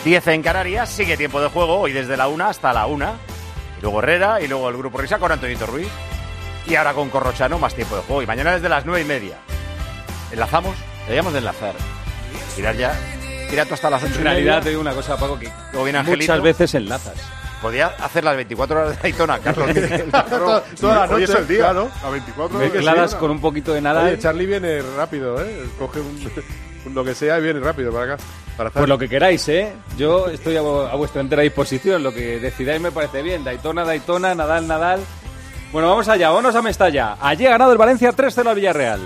10 en Canarias, sigue tiempo de juego, hoy desde la 1 hasta la 1. Y luego Herrera, y luego el Grupo Risa con Antonito Ruiz. Y ahora con Corrochano, más tiempo de juego. Y mañana desde las 9:30. ¿Enlazamos? Deberíamos de enlazar. Tirar ya. Tira tú hasta las 8:30. En realidad te digo una cosa, Paco, que muchas veces enlazas. Podía hacer las 24 horas de Daytona, Carlos. Toda la noche, hoy es el día, claro. A 24 mezcladas con un poquito de nada. Oye, Charlie viene rápido, coge lo que sea y viene rápido para acá. Pues lo que queráis, yo estoy a vuestra entera disposición. Lo que decidáis me parece bien. Daytona, Nadal. Bueno, vamos allá, vámonos a Mestalla. Allí ha ganado el Valencia 3-0 al Villarreal.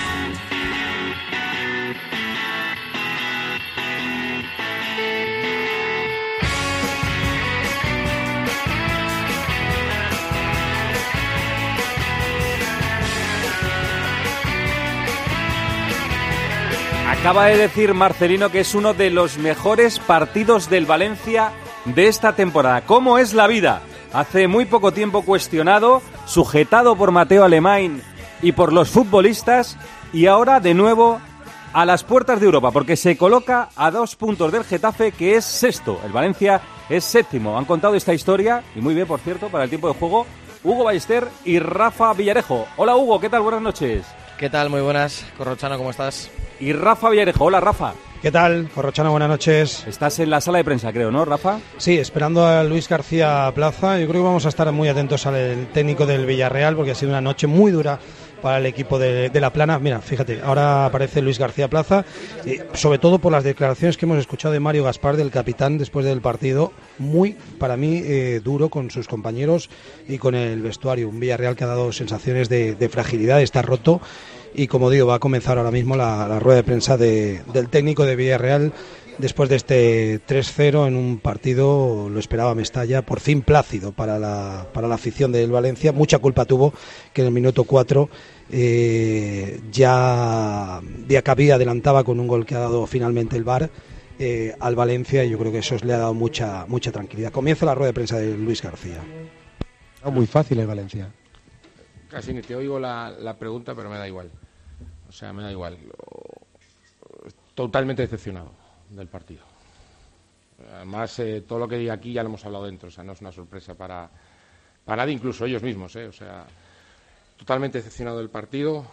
Acaba de decir Marcelino que es uno de los mejores partidos del Valencia de esta temporada. ¿Cómo es la vida? Hace muy poco tiempo cuestionado, sujetado por Mateo Alemán y por los futbolistas, y ahora de nuevo a las puertas de Europa, porque se coloca a 2 puntos del Getafe, que es sexto. El Valencia es séptimo. Han contado esta historia, y muy bien, por cierto, para el tiempo de juego, Hugo Ballester y Rafa Villarejo. Hola, Hugo, ¿qué tal? Buenas noches. ¿Qué tal? Muy buenas. Corrochano, ¿cómo estás? Y Rafa Villarejo. Hola, Rafa. ¿Qué tal? Corrochano, buenas noches. Estás en la sala de prensa, creo, ¿no, Rafa? Sí, esperando a Luis García Plaza. Yo creo que vamos a estar muy atentos al técnico del Villarreal, porque ha sido una noche muy dura para el equipo de La Plana. Mira, fíjate, ahora aparece Luis García Plaza, sobre todo por las declaraciones que hemos escuchado de Mario Gaspar, del capitán, después del partido. Muy, para mí, duro con sus compañeros y con el vestuario. Un Villarreal que ha dado sensaciones de fragilidad, está roto. Y como digo, va a comenzar ahora mismo la rueda de prensa del técnico de Villarreal después de este 3-0 en un partido, lo esperaba Mestalla, por fin plácido para la afición del Valencia. Mucha culpa tuvo que en el minuto 4 ya Diacabí adelantaba con un gol que ha dado finalmente el VAR al Valencia, y yo creo que eso le ha dado mucha tranquilidad. Comienza la rueda de prensa de Luis García. Muy fácil el Valencia. Casi ni te oigo la pregunta, pero me da igual. O sea, me da igual. Totalmente decepcionado del partido. Además, todo lo que diga aquí ya lo hemos hablado dentro. O sea, no es una sorpresa para nadie, incluso ellos mismos. O sea, totalmente decepcionado del partido.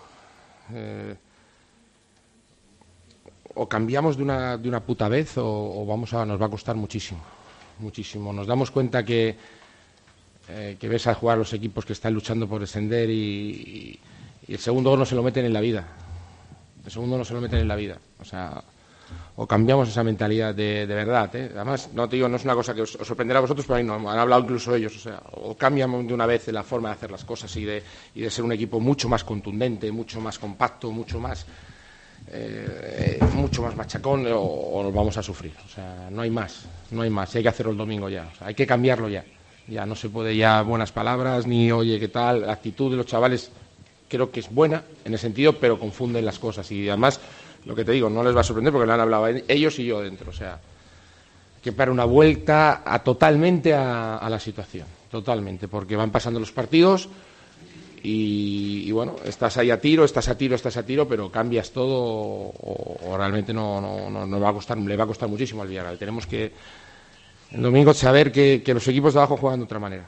O cambiamos de una puta vez o nos va a costar muchísimo. Muchísimo. Nos damos cuenta que ves a jugar los equipos que están luchando por descender y el segundo gol no se lo meten en la vida. El segundo no se lo meten en la vida. O sea, o cambiamos esa mentalidad de verdad. Además, no te digo, no es una cosa que os sorprenderá a vosotros, pero ahí no, han hablado incluso ellos. O sea, o cambiamos de una vez la forma de hacer las cosas y de ser un equipo mucho más contundente, mucho más compacto, mucho más machacón, o nos vamos a sufrir. O sea, no hay más. Y hay que hacerlo el domingo ya. O sea, hay que cambiarlo ya. Ya no se puede ya buenas palabras, ni oye, ¿qué tal? La actitud de los chavales creo que es buena en ese sentido, pero confunden las cosas. Y además, lo que te digo, no les va a sorprender porque lo han hablado ellos y yo dentro. O sea, que para una vuelta totalmente a la situación. Totalmente, porque van pasando los partidos y bueno, estás ahí a tiro, pero cambias todo o realmente no va a costar, le va a costar muchísimo al Villarreal. Tenemos que el domingo saber que los equipos de abajo juegan de otra manera.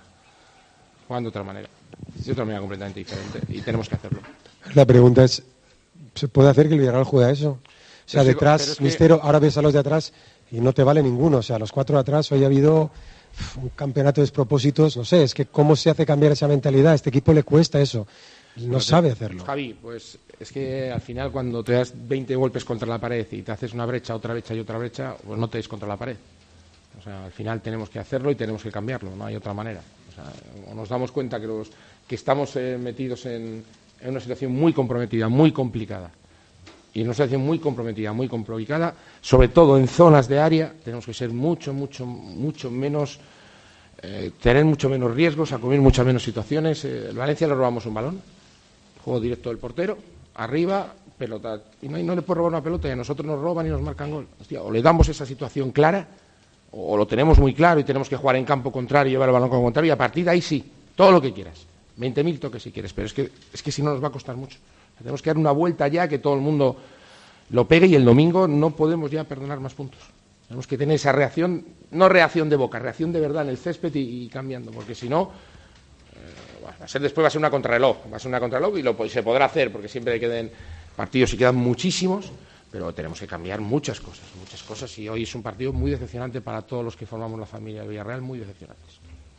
Es de otra manera completamente diferente y tenemos que hacerlo. La pregunta es, ¿se puede hacer que el Villarreal juegue a eso? O sea, detrás, Mistero, ahora ves a los de atrás y no te vale ninguno. O sea, los 4 de atrás, hoy ha habido un campeonato de despropósitos. No sé, es que ¿cómo se hace cambiar esa mentalidad? A este equipo le cuesta eso. No sabe hacerlo. Javi, pues es que al final cuando te das 20 golpes contra la pared y te haces una brecha, otra brecha y otra brecha, pues no te des contra la pared. O sea, al final tenemos que hacerlo y tenemos que cambiarlo, no hay otra manera. O sea, nos damos cuenta que estamos metidos en una situación muy comprometida, muy complicada. Y en una situación muy comprometida, muy complicada, sobre todo en zonas de área, tenemos que ser mucho menos, tener mucho menos riesgos, asumir muchas menos situaciones. El Valencia le robamos un balón, juego directo del portero, arriba, pelota. Y no le puede robar una pelota y a nosotros nos roban y nos marcan gol. Hostia, o le damos esa situación clara, o lo tenemos muy claro y tenemos que jugar en campo contrario y llevar el balón con contrario, y a partir de ahí sí, todo lo que quieras, 20.000 toques si quieres, pero es que si no nos va a costar mucho. Tenemos que dar una vuelta ya, que todo el mundo lo pegue, y el domingo no podemos ya perdonar más puntos. Tenemos que tener esa reacción, no reacción de boca, reacción de verdad en el césped y cambiando, porque si no, después va a ser una contrarreloj, y se podrá hacer, porque siempre queden partidos y quedan muchísimos, pero tenemos que cambiar muchas cosas, y hoy es un partido muy decepcionante para todos los que formamos la familia del Villarreal, muy decepcionantes.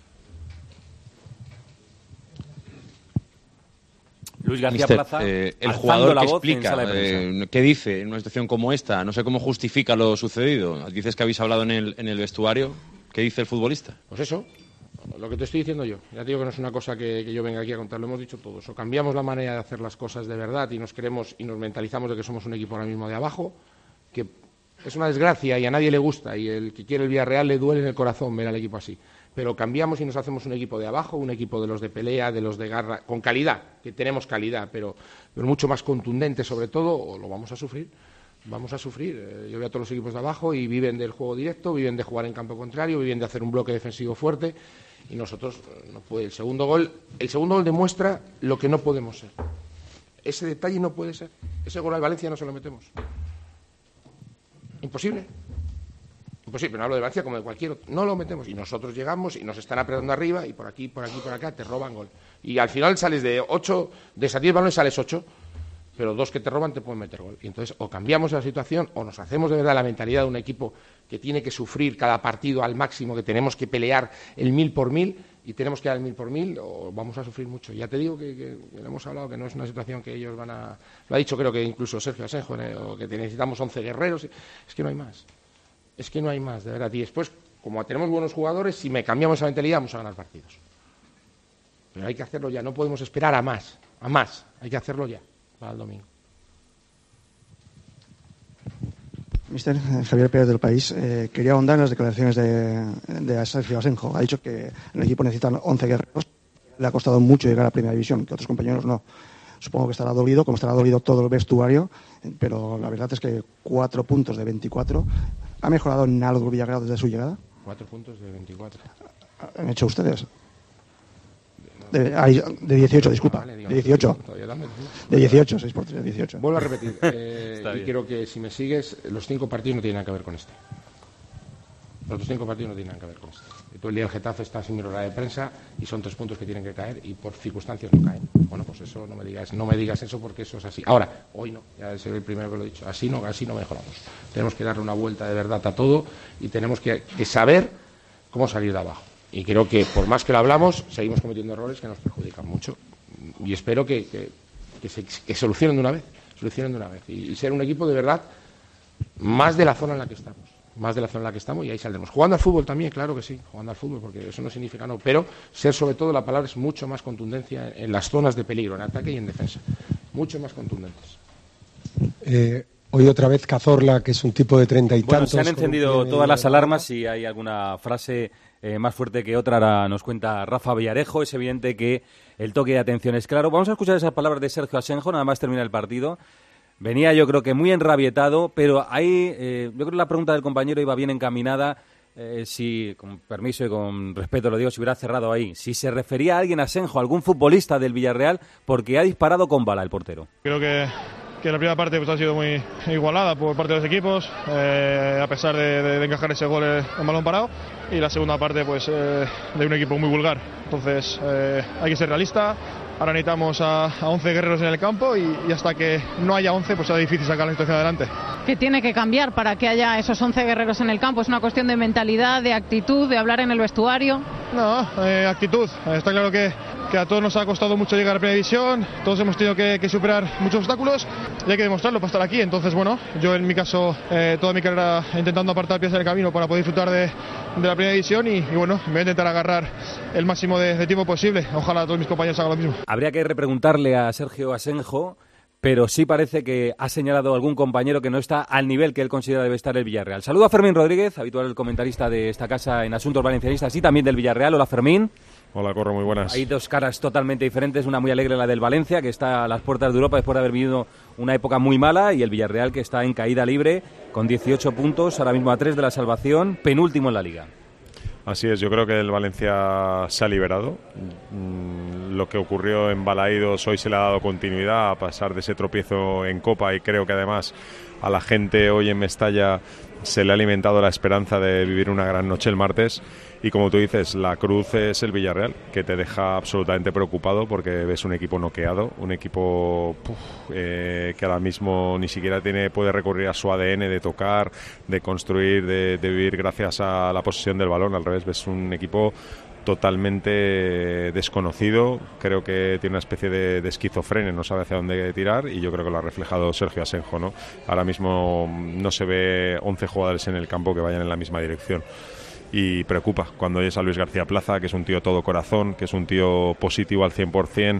Luis García Plaza, el jugador que explica, ¿qué dice en una situación como esta? No sé cómo justifica lo sucedido. Dices que habéis hablado en el vestuario. ¿Qué dice el futbolista? Pues eso, lo que te estoy diciendo yo. Ya te digo que no es una cosa que yo venga aquí a contar, lo hemos dicho todos. O cambiamos la manera de hacer las cosas de verdad y nos creemos y nos mentalizamos de que somos un equipo ahora mismo de abajo, que es una desgracia y a nadie le gusta, y el que quiere el Villarreal le duele en el corazón ver al equipo así. Pero cambiamos y nos hacemos un equipo de abajo, un equipo de los de pelea, de los de garra, con calidad, que tenemos calidad, pero mucho más contundente sobre todo, o lo vamos a sufrir. Yo veo a todos los equipos de abajo y viven del juego directo, viven de jugar en campo contrario, viven de hacer un bloque defensivo fuerte, y nosotros no puede. El segundo gol demuestra lo que no podemos ser. Ese detalle no puede ser. Ese gol al Valencia no se lo metemos. Imposible, no hablo de Valencia como de cualquier otro. No lo metemos y nosotros llegamos y nos están apretando arriba y por aquí, por acá te roban gol. Y al final sales de 8, de esas 10 balones sales 8, pero 2 que te roban te pueden meter gol. Y entonces o cambiamos la situación o nos hacemos de verdad la mentalidad de un equipo que tiene que sufrir cada partido al máximo, que tenemos que pelear el 1000 por 1000 y tenemos que dar el 1000 por 1000, o vamos a sufrir mucho. Ya te digo que lo hemos hablado, que no es una situación que ellos van a... Lo ha dicho creo que incluso Sergio Asenjo, o que necesitamos 11 guerreros. Es que no hay más. De verdad. Y después, como tenemos buenos jugadores, si me cambiamos esa mentalidad, vamos a ganar partidos. Pero hay que hacerlo ya, no podemos esperar a más. Hay que hacerlo ya, para el domingo. Mister Javier Pérez del País, quería ahondar en las declaraciones de Sergio Asenjo. Ha dicho que el equipo necesita 11 guerreros. Le ha costado mucho llegar a la primera división, que otros compañeros no. Supongo que estará dolido, como estará dolido todo el vestuario, pero la verdad es que 4 puntos de 24. ¿Ha mejorado en algo el Villarreal desde su llegada? 4 puntos de 24. ¿Han hecho ustedes? De 18, disculpa. Vale, de 18. De 18, 6 por 3, 18. Vuelvo a repetir. Y creo que si me sigues, los 5 partidos no tienen nada que ver con este. Los otros 5 partidos no tienen nada que ver con este. Todo el día el Getafe está sin mi hora de prensa y son 3 puntos que tienen que caer y por circunstancias no caen. Bueno, pues eso no me digas eso porque eso es así. Ahora, hoy no, ya soy el primero que lo he dicho. Así no mejoramos. Tenemos que darle una vuelta de verdad a todo y tenemos que saber cómo salir de abajo. Y creo que por más que lo hablamos, seguimos cometiendo errores que nos perjudican mucho. Y espero que solucionen de una vez. Y ser un equipo de verdad más de la zona en la que estamos. Y ahí saldremos. Jugando al fútbol también, claro que sí, jugando al fútbol, porque eso no significa no, pero ser sobre todo, la palabra es mucho más contundencia en las zonas de peligro, en ataque y en defensa. Mucho más contundentes. Hoy otra vez Cazorla, que es un tipo de 30 y tantos. Se han encendido todas las alarmas y hay alguna frase más fuerte que otra. Ahora nos cuenta Rafa Villarejo. Es evidente que el toque de atención es claro. Vamos a escuchar esas palabras de Sergio Asenjo, nada más termina el partido. Venía yo creo que muy enrabietado, pero ahí yo creo que la pregunta del compañero iba bien encaminada, si, con permiso y con respeto lo digo, si hubiera cerrado ahí, si se refería a alguien a Asenjo, algún futbolista del Villarreal, porque ha disparado con bala el portero. Creo que la primera parte pues, ha sido muy igualada por parte de los equipos, a pesar de encajar ese gol en balón parado, y la segunda parte pues de un equipo muy vulgar. Entonces hay que ser realista. Ahora necesitamos a 11 guerreros en el campo y hasta que no haya 11 pues será difícil sacar la situación adelante. ¿Qué tiene que cambiar para que haya esos 11 guerreros en el campo? ¿Es una cuestión de mentalidad, de actitud, de hablar en el vestuario? No, actitud. Está claro que a todos nos ha costado mucho llegar a Primera División, todos hemos tenido que superar muchos obstáculos y hay que demostrarlo para estar aquí. Entonces, bueno, yo en mi caso, toda mi carrera intentando apartar piezas del camino para poder disfrutar de la Primera División y bueno, me voy a intentar agarrar el máximo de tiempo posible. Ojalá todos mis compañeros hagan lo mismo. Habría que repreguntarle a Sergio Asenjo, pero sí parece que ha señalado algún compañero que no está al nivel que él considera debe estar el Villarreal. Saludo a Fermín Rodríguez, habitual comentarista de esta casa en Asuntos Valencianistas y también del Villarreal. Hola, Fermín. Hola, Corro, muy buenas. Hay dos caras totalmente diferentes, una muy alegre, la del Valencia, que está a las puertas de Europa después de haber vivido una época muy mala, y el Villarreal, que está en caída libre, con 18 puntos, ahora mismo a 3 de la salvación, penúltimo en la Liga. Así es, yo creo que el Valencia se ha liberado. lo que ocurrió en Balaídos hoy se le ha dado continuidad a pesar de ese tropiezo en Copa, y creo que además a la gente hoy en Mestalla se le ha alimentado la esperanza de vivir una gran noche el martes. Y como tú dices, la cruz es el Villarreal, que te deja absolutamente preocupado porque ves un equipo noqueado, un equipo que ahora mismo ni siquiera puede recurrir a su ADN de tocar, de construir, de vivir gracias a la posesión del balón. Al revés, ves un equipo totalmente desconocido. Creo que tiene una especie de esquizofrenia, no sabe hacia dónde tirar, y yo creo que lo ha reflejado Sergio Asenjo, ¿no? Ahora mismo no se ve 11 jugadores en el campo que vayan en la misma dirección. Y preocupa cuando oyes a Luis García Plaza, que es un tío todo corazón, que es un tío positivo al 100%,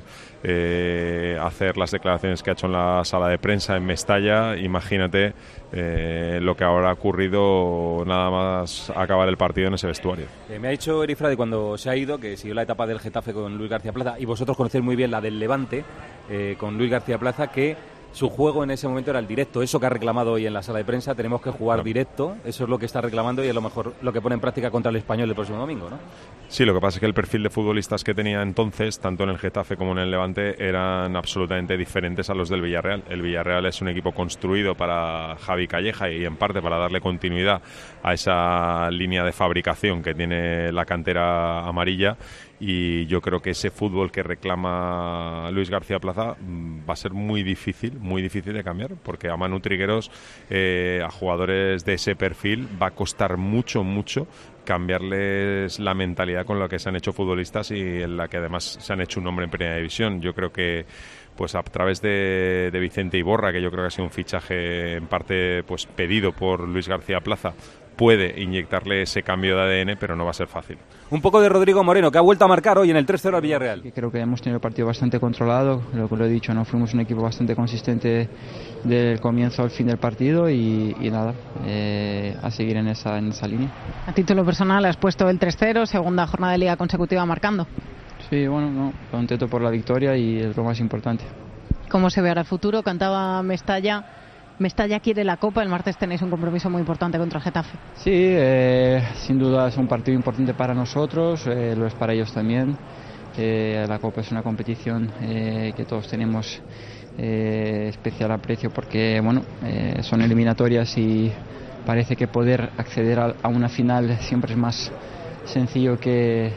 hacer las declaraciones que ha hecho en la sala de prensa en Mestalla. Imagínate lo que ahora ha ocurrido nada más acabar el partido en ese vestuario. Me ha dicho Eri Frade cuando se ha ido que siguió la etapa del Getafe con Luis García Plaza, y vosotros conocéis muy bien la del Levante con Luis García Plaza, que su juego en ese momento era el directo, eso que ha reclamado hoy en la sala de prensa. Tenemos que jugar directo, eso es lo que está reclamando, y a lo mejor lo que pone en práctica contra el Español el próximo domingo, ¿no? Sí, lo que pasa es que el perfil de futbolistas que tenía entonces, tanto en el Getafe como en el Levante, eran absolutamente diferentes a los del Villarreal. El Villarreal es un equipo construido para Javi Calleja y en parte para darle continuidad a esa línea de fabricación que tiene la cantera amarilla. Y yo creo que ese fútbol que reclama Luis García Plaza va a ser muy difícil de cambiar, porque a Manu Trigueros, a jugadores de ese perfil, va a costar mucho cambiarles la mentalidad con la que se han hecho futbolistas y en la que además se han hecho un nombre en Primera División. Yo creo que pues a través de Vicente Iborra, que yo creo que ha sido un fichaje en parte pues pedido por Luis García Plaza, puede inyectarle ese cambio de ADN, pero no va a ser fácil. Un poco de Rodrigo Moreno, que ha vuelto a marcar hoy en el 3-0 al Villarreal. Creo que hemos tenido el partido bastante controlado, lo que lo he dicho, no fuimos un equipo bastante consistente del comienzo al fin del partido y nada, a seguir en esa línea. A título personal has puesto el 3-0, segunda jornada de liga consecutiva marcando. Sí, bueno, contento por la victoria y es lo más importante. ¿Cómo se ve ahora el futuro? Cantaba Mestalla quiere la Copa, el martes tenéis un compromiso muy importante contra el Getafe. Sí, sin duda es un partido importante para nosotros, lo es para ellos también. La Copa es una competición que todos tenemos especial aprecio porque son eliminatorias y parece que poder acceder a una final siempre es más sencillo que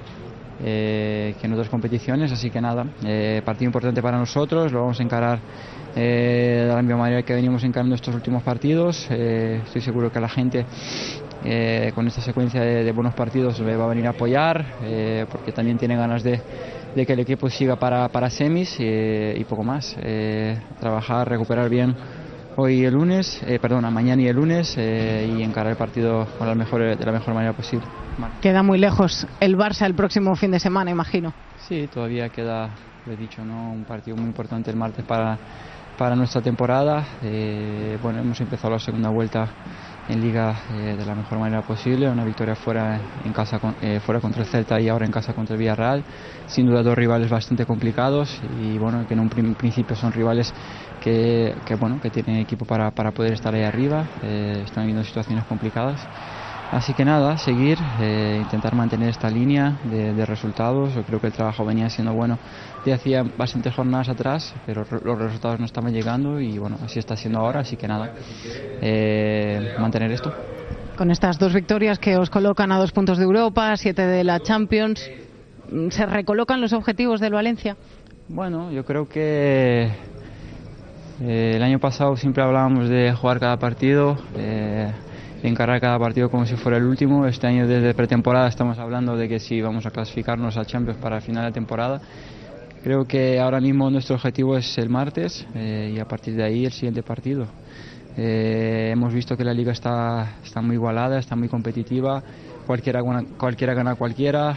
en otras competiciones, así que nada, partido importante para nosotros, lo vamos a encarar de la misma manera que venimos encarando estos últimos partidos. Estoy seguro que la gente con esta secuencia de buenos partidos va a venir a apoyar, porque también tiene ganas de que el equipo siga para semis y poco más. Trabajar, recuperar bien hoy el lunes, mañana y el lunes, y encarar el partido de la mejor manera posible. Queda muy lejos el Barça el próximo fin de semana, imagino. Sí, todavía queda, lo he dicho, un partido muy importante el martes para nuestra temporada. Hemos empezado la segunda vuelta en Liga de la mejor manera posible, una victoria fuera contra el Celta y ahora en casa contra el Villarreal. Sin duda dos rivales bastante complicados y que en un principio son rivales que tienen equipo para poder estar ahí arriba. Están viviendo situaciones complicadas. Así que nada, seguir, intentar mantener esta línea de resultados. Yo creo que el trabajo venía siendo bueno de hacía bastantes jornadas atrás, pero los resultados no estaban llegando y así está siendo ahora. Así que nada, mantener esto. Con estas dos victorias que os colocan a 2 puntos de Europa, 7 de la Champions, ¿se recolocan los objetivos del Valencia? Bueno, yo creo que el año pasado siempre hablábamos de jugar cada partido, encarar cada partido como si fuera el último. Este año desde pretemporada estamos hablando de que si vamos a clasificarnos a Champions para el final de temporada. Creo que ahora mismo nuestro objetivo es el martes y a partir de ahí el siguiente partido. Hemos visto que la liga está muy igualada, está muy competitiva, cualquiera gana a cualquiera,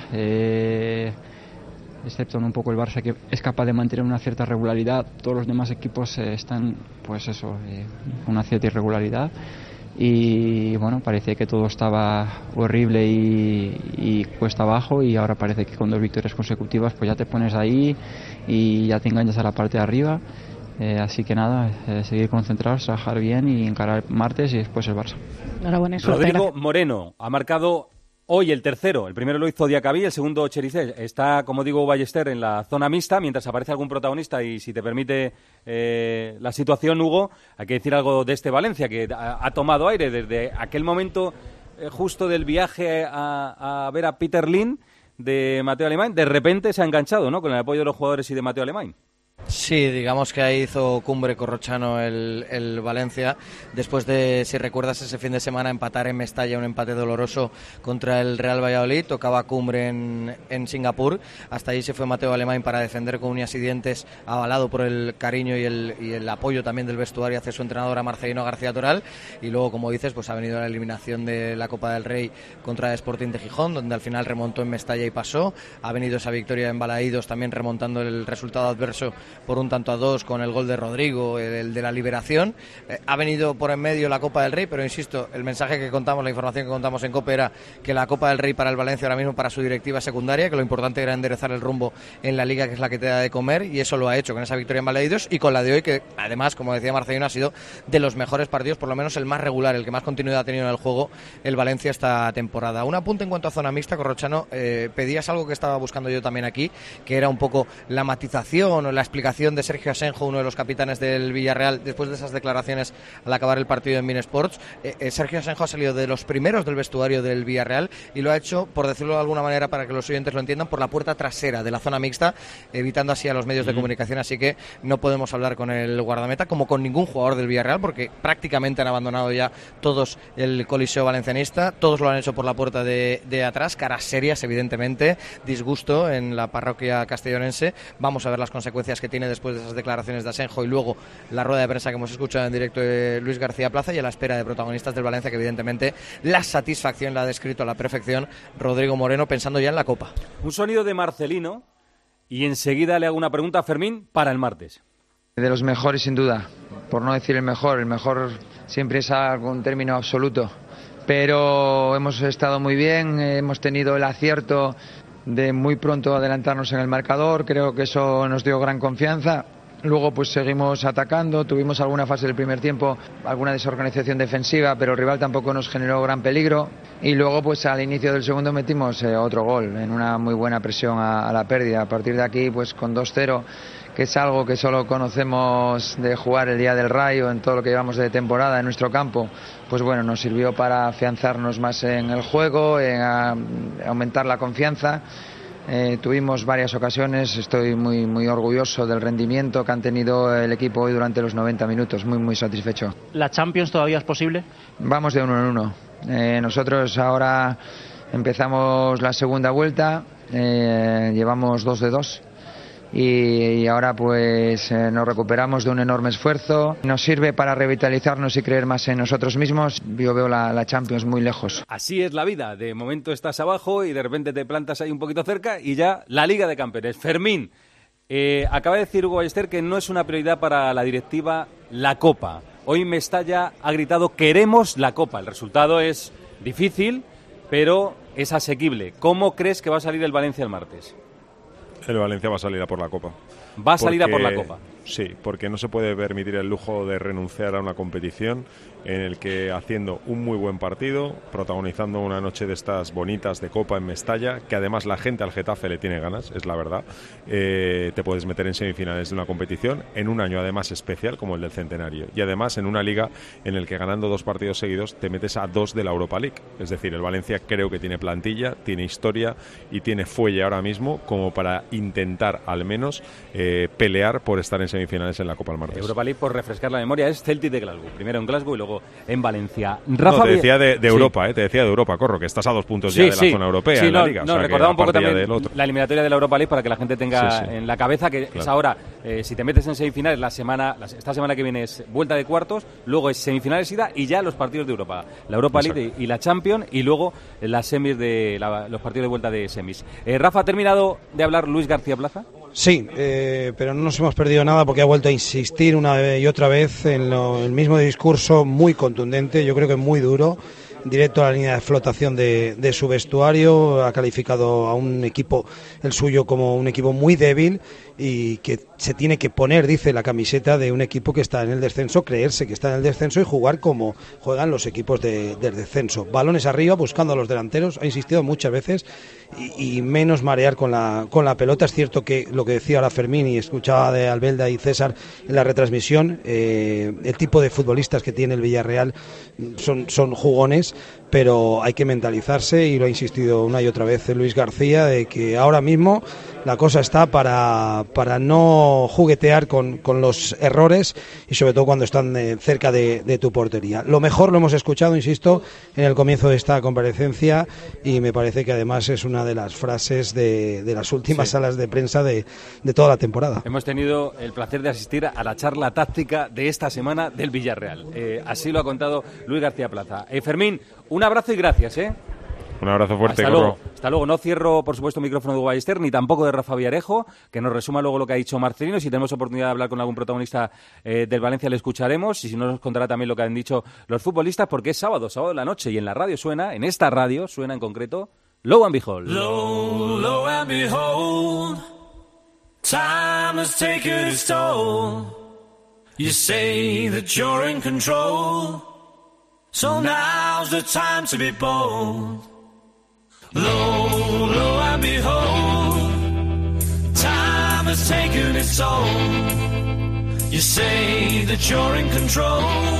excepto un poco el Barça, que es capaz de mantener una cierta regularidad. Todos los demás equipos están con una cierta irregularidad. Y parece que todo estaba horrible y cuesta abajo, y ahora parece que con 2 victorias consecutivas pues ya te pones ahí y ya te enganchas a la parte de arriba. Así que nada, seguir concentrados, trabajar bien y encarar martes y después el Barça. Enhorabuena, Rodrigo Moreno ha marcado Hoy el tercero, el primero lo hizo Diacabí, el segundo Chericés. Está, como digo, Ballester en la zona mixta, mientras aparece algún protagonista. Y si te permite la situación, Hugo, hay que decir algo de este Valencia, que ha tomado aire desde aquel momento justo del viaje a ver a Peter Lim de Mateo Alemany. De repente se ha enganchado, ¿no?, con el apoyo de los jugadores y de Mateo Alemany. Sí, digamos que ahí hizo cumbre Corrochano el Valencia, después de, si recuerdas, ese fin de semana empatar en Mestalla, un empate doloroso contra el Real Valladolid. Tocaba cumbre en Singapur. Hasta ahí se fue Mateo Alemany para defender con uñas y dientes, avalado por el cariño y el apoyo también del vestuario hacia su entrenador, Marcelino García Toral. Y luego, como dices, pues ha venido la eliminación de la Copa del Rey contra el Sporting de Gijón, donde al final remontó en Mestalla y pasó. Ha venido esa victoria en Balaídos, también remontando el resultado adverso por 1-2 con el gol de Rodrigo, el de la liberación. Ha venido por en medio la Copa del Rey, pero insisto, el mensaje que contamos, la información que contamos en COPE era que la Copa del Rey para el Valencia ahora mismo, para su directiva secundaria, que lo importante era enderezar el rumbo en la Liga, que es la que te da de comer, y eso lo ha hecho con esa victoria en Balaídos y con la de hoy, que además, como decía Marcelino, ha sido de los mejores partidos, por lo menos el más regular, el que más continuidad ha tenido en el juego el Valencia esta temporada. Un apunte en cuanto a zona mixta, Corrochano, pedías algo que estaba buscando yo también aquí, que era un poco la matización o la explicación de Sergio Asenjo, uno de los capitanes del Villarreal, después de esas declaraciones al acabar el partido en Minsports. Sergio Asenjo ha salido de los primeros del vestuario del Villarreal y lo ha hecho, por decirlo de alguna manera para que los oyentes lo entiendan, por la puerta trasera de la zona mixta, evitando así a los medios de comunicación. Así que no podemos hablar con el guardameta como con ningún jugador del Villarreal, porque prácticamente han abandonado ya todos el coliseo valencianista, todos lo han hecho por la puerta de atrás, caras serias evidentemente, disgusto en la parroquia castellonense. Vamos a ver las consecuencias que tiene después de esas declaraciones de Asenjo y luego la rueda de prensa que hemos escuchado en directo de Luis García Plaza, y a la espera de protagonistas del Valencia, que evidentemente la satisfacción la ha descrito a la perfección Rodrigo Moreno, pensando ya en la Copa. Un sonido de Marcelino y enseguida le hago una pregunta a Fermín para el martes. De los mejores, sin duda, por no decir el mejor siempre es algún término absoluto, pero hemos estado muy bien, hemos tenido el acierto de muy pronto adelantarnos en el marcador, creo que eso nos dio gran confianza. Luego pues seguimos atacando, tuvimos alguna fase del primer tiempo, alguna desorganización defensiva, pero el rival tampoco nos generó gran peligro, y luego pues al inicio del segundo metimos otro gol en una muy buena presión a la pérdida. A partir de aquí pues con 2-0, que es algo que solo conocemos de jugar el día del Rayo en todo lo que llevamos de temporada en nuestro campo, pues bueno, nos sirvió para afianzarnos más en el juego, en aumentar la confianza. Tuvimos varias ocasiones, estoy muy orgulloso del rendimiento que han tenido el equipo hoy durante los 90 minutos, muy satisfecho. ¿La Champions todavía es posible? Vamos de 1 en 1. Nosotros ahora empezamos la segunda vuelta, llevamos 2 de 2. Y ahora pues nos recuperamos de un enorme esfuerzo, nos sirve para revitalizarnos y creer más en nosotros mismos. Yo veo la Champions muy lejos. Así es la vida, de momento estás abajo y de repente te plantas ahí un poquito cerca y ya la Liga de Campeones. Fermín, acaba de decir Hugo Ballester que no es una prioridad para la directiva la Copa. Hoy Mestalla ha gritado queremos la Copa. El resultado es difícil, pero es asequible. ¿Cómo crees que va a salir el Valencia el martes? El Valencia va a salir a por la Copa. ¿Va a salir a por la Copa? Sí, porque no se puede permitir el lujo de renunciar a una competición en el que, haciendo un muy buen partido, protagonizando una noche de estas bonitas de Copa en Mestalla, que además la gente al Getafe le tiene ganas, es la verdad, te puedes meter en semifinales de una competición en un año además especial como el del centenario, y además en una liga en el que ganando 2 partidos seguidos te metes a 2 de la Europa League. Es decir, el Valencia creo que tiene plantilla, tiene historia y tiene fuelle ahora mismo como para intentar al menos pelear por estar en semifinales en la Copa el martes. Europa League, por refrescar la memoria, es Celtic de Glasgow. Primero en Glasgow y luego en Valencia. Rafa, no, te decía de Europa, te decía de Europa, Corro, que estás a 2 puntos ya de la zona europea en la Liga. No, o sea, recordaba un poco también la eliminatoria de la Europa League para que la gente tenga en la cabeza que es ahora, si te metes en semifinales, esta semana que viene es vuelta de cuartos, luego es semifinales ida y ya los partidos de Europa. La Europa League y la Champions, y luego las semis de los partidos de vuelta de semis. Rafa, ¿ha terminado de hablar Luis García Plaza? Sí, pero no nos hemos perdido nada porque ha vuelto a insistir una y otra vez en el mismo discurso muy contundente, yo creo que muy duro, directo a la línea de flotación de su vestuario. Ha calificado a un equipo, el suyo, como un equipo muy débil y que se tiene que poner, dice, la camiseta de un equipo que está en el descenso, creerse que está en el descenso y jugar como juegan los equipos del descenso. Balones arriba, buscando a los delanteros, ha insistido muchas veces, y menos marear con la pelota. Es cierto que lo que decía ahora Fermín y escuchaba de Albelda y César en la retransmisión, el tipo de futbolistas que tiene el Villarreal son jugones, pero hay que mentalizarse, y lo ha insistido una y otra vez Luis García, de que ahora mismo la cosa está para no juguetear con los errores, y sobre todo cuando están cerca de tu portería. Lo mejor lo hemos escuchado, insisto, en el comienzo de esta comparecencia, y me parece que además es una de las frases de las últimas salas de prensa de toda la temporada. Hemos tenido el placer de asistir a la charla táctica de esta semana del Villarreal. Así lo ha contado Luis García Plaza. Fermín, un abrazo y gracias, Un abrazo fuerte, Hasta luego. Hasta luego. No cierro, por supuesto, el micrófono de Hugo Ballester, ni tampoco de Rafa Villarejo, que nos resuma luego lo que ha dicho Marcelino. Si tenemos oportunidad de hablar con algún protagonista del Valencia, le escucharemos. Y si no, nos contará también lo que han dicho los futbolistas, porque es sábado de la noche, y en la radio suena, en esta radio suena en concreto, Lo and Behold. Lo and behold, time has taken its toll. You say that you're in control, so now's the time to be bold. Lo and behold, time has taken its toll. You say that you're in control,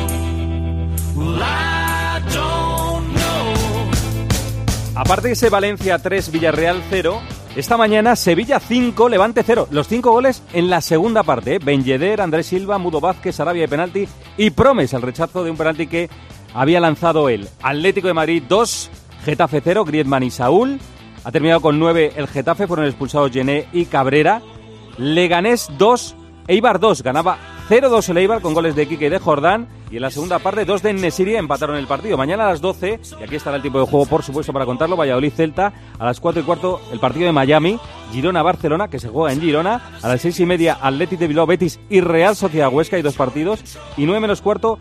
well, I don't know. Aparte de ese Valencia 3, Villarreal 0, esta mañana Sevilla 5, Levante 0. Los 5 goles en la segunda parte. Ben Yedder, Andrés Silva, Mudo Vázquez, Sarabia de penalti y Promes, el rechazo de un penalti que había lanzado él. Atlético de Madrid 2, Getafe 0, Griezmann y Saúl. Ha terminado con 9 el Getafe, fueron expulsados Gené y Cabrera. Leganés 2, Eibar 2, ganaba 0-2 el Eibar con goles de Quique y de Jordán. Y en la segunda parte 2 de En-Nesyri empataron el partido. Mañana a las 12, y aquí estará el tiempo de juego por supuesto para contarlo, Valladolid-Celta. A las 4:15 el partido de Miami, Girona-Barcelona, que se juega en Girona. A las 6:30 Athletic de Bilbao, Betis y Real Sociedad Huesca, hay 2 partidos. Y 9:15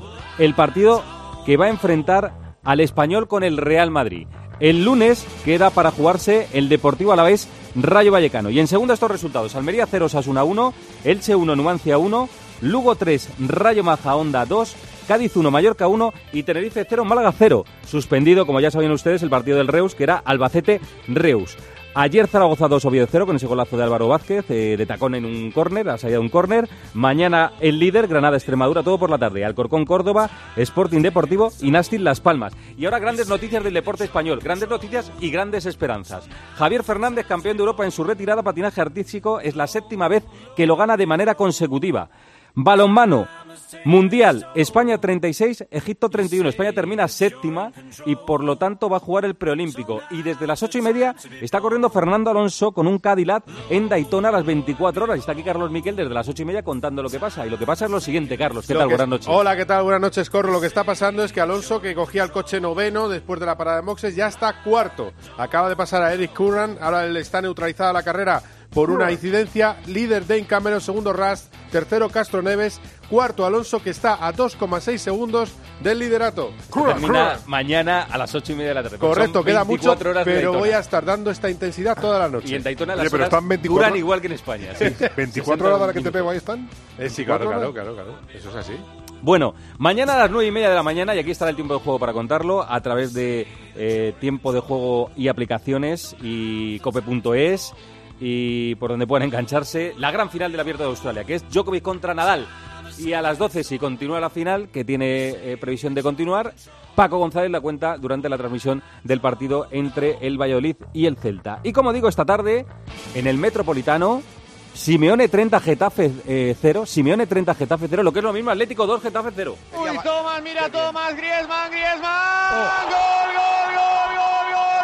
el partido que va a enfrentar al Español con el Real Madrid. El lunes queda para jugarse el Deportivo Alavés Rayo Vallecano. Y en segunda estos resultados: Almería 0, Osasuna 1, Elche 1, Numancia 1, Lugo 3, Rayo Majadahonda 2, Cádiz 1, Mallorca 1 y Tenerife 0, Málaga 0. Suspendido, como ya saben ustedes, el partido del Reus, que era Albacete-Reus. Ayer Zaragoza 2, Oviedo 0, con ese golazo de Álvaro Vázquez, de tacón en un córner, a salida de un córner. Mañana el líder, Granada-Extremadura, todo por la tarde. Alcorcón-Córdoba, Sporting Deportivo y Nástic Las Palmas. Y ahora grandes noticias del deporte español, grandes noticias y grandes esperanzas. Javier Fernández, campeón de Europa en su retirada, patinaje artístico, es la 7ª vez que lo gana de manera consecutiva. Balonmano, Mundial, España 36, Egipto 31. España termina 7ª y por lo tanto va a jugar el preolímpico. Y desde las 8:30 está corriendo Fernando Alonso con un Cadillac en Daytona a las 24 horas. Y está aquí Carlos Miquel desde las 8:30 contando lo que pasa. Y lo que pasa es lo siguiente, Carlos. ¿Qué tal? Buenas noches. Hola, ¿qué tal? Buenas noches, Corro. Lo que está pasando es que Alonso, que cogía el coche noveno después de la parada de boxes, ya está 4º. Acaba de pasar a Eric Curran. Ahora le está neutralizada la carrera por una incidencia. Líder Dane Cameron, segundo Rast, tercero Castro Neves, cuarto Alonso, que está a 2,6 segundos del liderato. Termina mañana a las 8:30 de la tarde. Correcto, queda mucho, horas pero voy a estar dando esta intensidad toda la noche. Y en Daytona las horas duran igual que en España. Sí. 24 horas para que te pego, ahí están. Sí, claro. Eso es así. Bueno, mañana a las 9:30 de la mañana, y aquí estará el tiempo de juego para contarlo, a través de tiempo de juego y aplicaciones y cope.es, y por donde puedan engancharse, la gran final del Abierto de Australia, que es Djokovic contra Nadal. Y a las 12, si continúa la final, que tiene previsión de continuar, Paco González la cuenta durante la transmisión del partido entre el Valladolid y el Celta. Y como digo, esta tarde, en el Metropolitano, Simeone 30, Getafe 0, Simeone 30, Getafe 0, lo que es lo mismo, Atlético 2, Getafe 0. Uy, Tomás, mira Tomás, Griezmann, gol, gol, gol, gol, gol.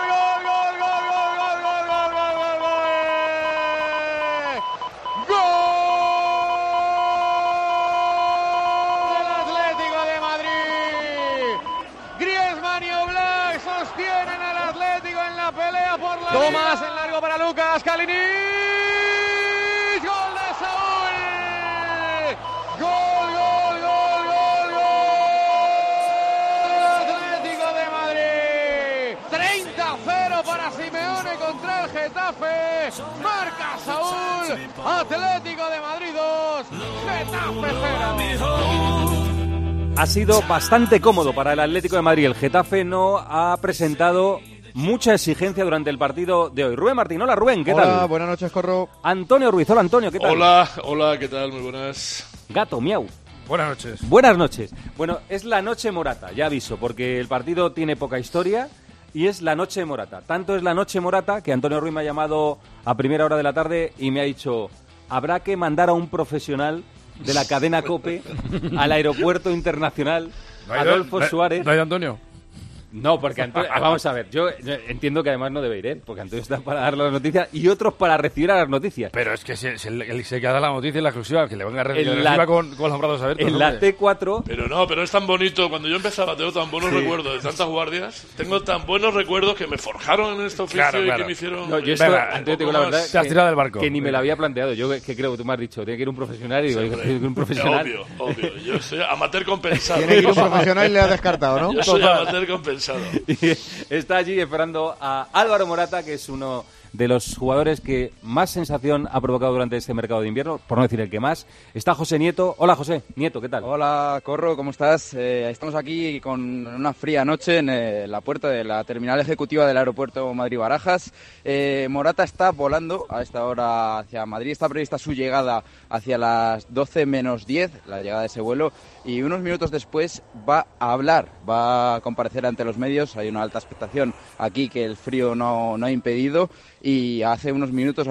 Tomás en largo para Lucas, Kalinic, gol de Saúl, gol, gol, gol, gol, gol, Atlético de Madrid, 30-0 para Simeone contra el Getafe, marca Saúl, Atlético de Madrid 2, Getafe 0. Ha sido bastante cómodo para el Atlético de Madrid. El Getafe no ha presentado mucha exigencia durante el partido de hoy. Rubén Martín, hola Rubén, ¿qué tal? Hola, buenas noches, Corro. Antonio Ruiz, hola Antonio, ¿qué tal? Hola, ¿qué tal? Muy buenas. Gato, miau. Buenas noches. Buenas noches. Bueno, es la noche Morata, ya aviso, porque el partido tiene poca historia y es la noche Morata. Tanto es la noche Morata que Antonio Ruiz me ha llamado a primera hora de la tarde y me ha dicho, habrá que mandar a un profesional de la cadena COPE al aeropuerto internacional Adolfo Suárez. ¿No hay Antonio? No, porque Antonio, vamos a ver, yo entiendo que además no debe ir, porque Antonio está para dar las noticias y otros para recibir a las noticias. Pero es que se que da la noticia en la exclusiva, que le venga a recibir con los brazos abiertos. En la T4... Pero es tan bonito, cuando yo empezaba tengo tan buenos recuerdos de tantas guardias, tengo tan buenos recuerdos que me forjaron en este oficio y que me hicieron... No, yo esto, Antonio, te digo la verdad, te has tirado del barco. Que ni me lo había planteado, yo que creo que tú me has dicho, tiene que ir un profesional y digo, un profesional... Obvio, yo soy amateur compensado. Tiene que ir un profesional y le ha descartado, ¿no? Yo soy amateur compensado. Está allí esperando a Álvaro Morata, que es uno de los jugadores que más sensación ha provocado durante este mercado de invierno, por no decir el que más. Está José Nieto. Hola José Nieto, ¿qué tal? Hola Corro, ¿cómo estás? Estamos aquí con una fría noche en la puerta de la terminal ejecutiva del aeropuerto Madrid-Barajas. Morata está volando a esta hora hacia Madrid. Está prevista su llegada hacia las 12 menos 10, la llegada de ese vuelo, y unos minutos después va a hablar, va a comparecer ante los medios. Hay una alta expectación aquí que el frío no ha impedido, y hace unos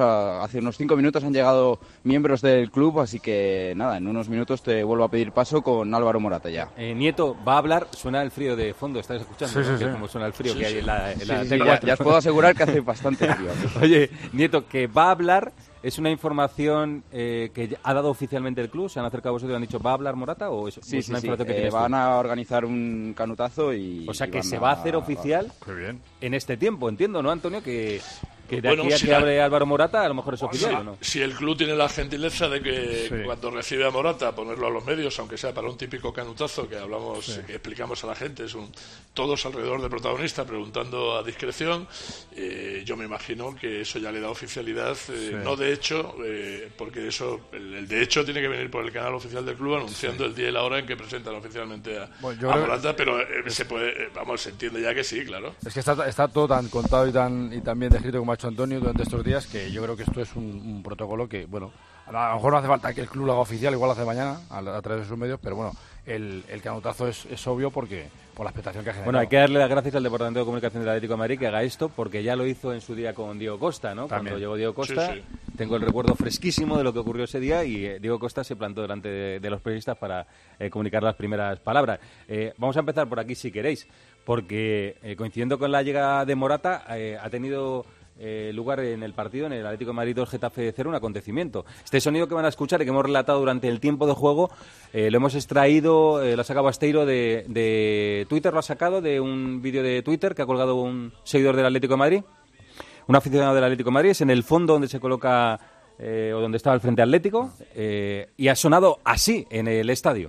5 minutos han llegado miembros del club, así que nada, en unos minutos te vuelvo a pedir paso con Álvaro Morata ya. Nieto, va a hablar, suena el frío de fondo, ¿estás escuchando? Sí. Como suena el frío que hay en la T4. Ya os puedo asegurar que hace bastante frío. Oye, Nieto, que va a hablar... ¿Es una información que ha dado oficialmente el club? ¿Se han acercado a vosotros y han dicho, ¿va a hablar Morata? ¿O es sí, una información que tienes van a organizar un canutazo y... O sea, que se va a hacer oficial en este tiempo, entiendo, ¿no, Antonio? Que de aquí a si que hable Álvaro Morata, a lo mejor es oficial, ¿o no? Si el club tiene la gentileza de que cuando recibe a Morata ponerlo a los medios, aunque sea para un típico canutazo que hablamos, que explicamos a la gente, todos alrededor del protagonista preguntando a discreción, yo me imagino que eso ya le da oficialidad, no de hecho, porque eso, el de hecho tiene que venir por el canal oficial del club anunciando el día y la hora en que presentan oficialmente a Morata, pero se puede, se entiende ya que sí, claro. Es que está todo tan contado y tan bien descrito como ha hecho Antonio durante estos días, que yo creo que esto es un protocolo que, bueno, a lo mejor no hace falta que el club lo haga oficial, igual lo hace mañana a través de sus medios, pero bueno, el canutazo es obvio por la expectación que ha generado. Bueno, hay que darle las gracias al Departamento de Comunicación del Atlético de Madrid que haga esto, porque ya lo hizo en su día con Diego Costa, ¿no? También. Cuando llegó Diego Costa, tengo el recuerdo fresquísimo de lo que ocurrió ese día y Diego Costa se plantó delante de los periodistas para comunicar las primeras palabras. Vamos a empezar por aquí si queréis, porque coincidiendo con la llegada de Morata, ha tenido... lugar en el partido, en el Atlético de Madrid 2 Getafe 0, un acontecimiento. Este sonido que van a escuchar y que hemos relatado durante el tiempo de juego, lo hemos extraído, lo ha sacado Basteiro de Twitter, lo ha sacado de un vídeo de Twitter que ha colgado un seguidor del Atlético de Madrid, un aficionado del Atlético de Madrid, es en el fondo donde se coloca, o donde estaba el Frente Atlético, y ha sonado así en el estadio.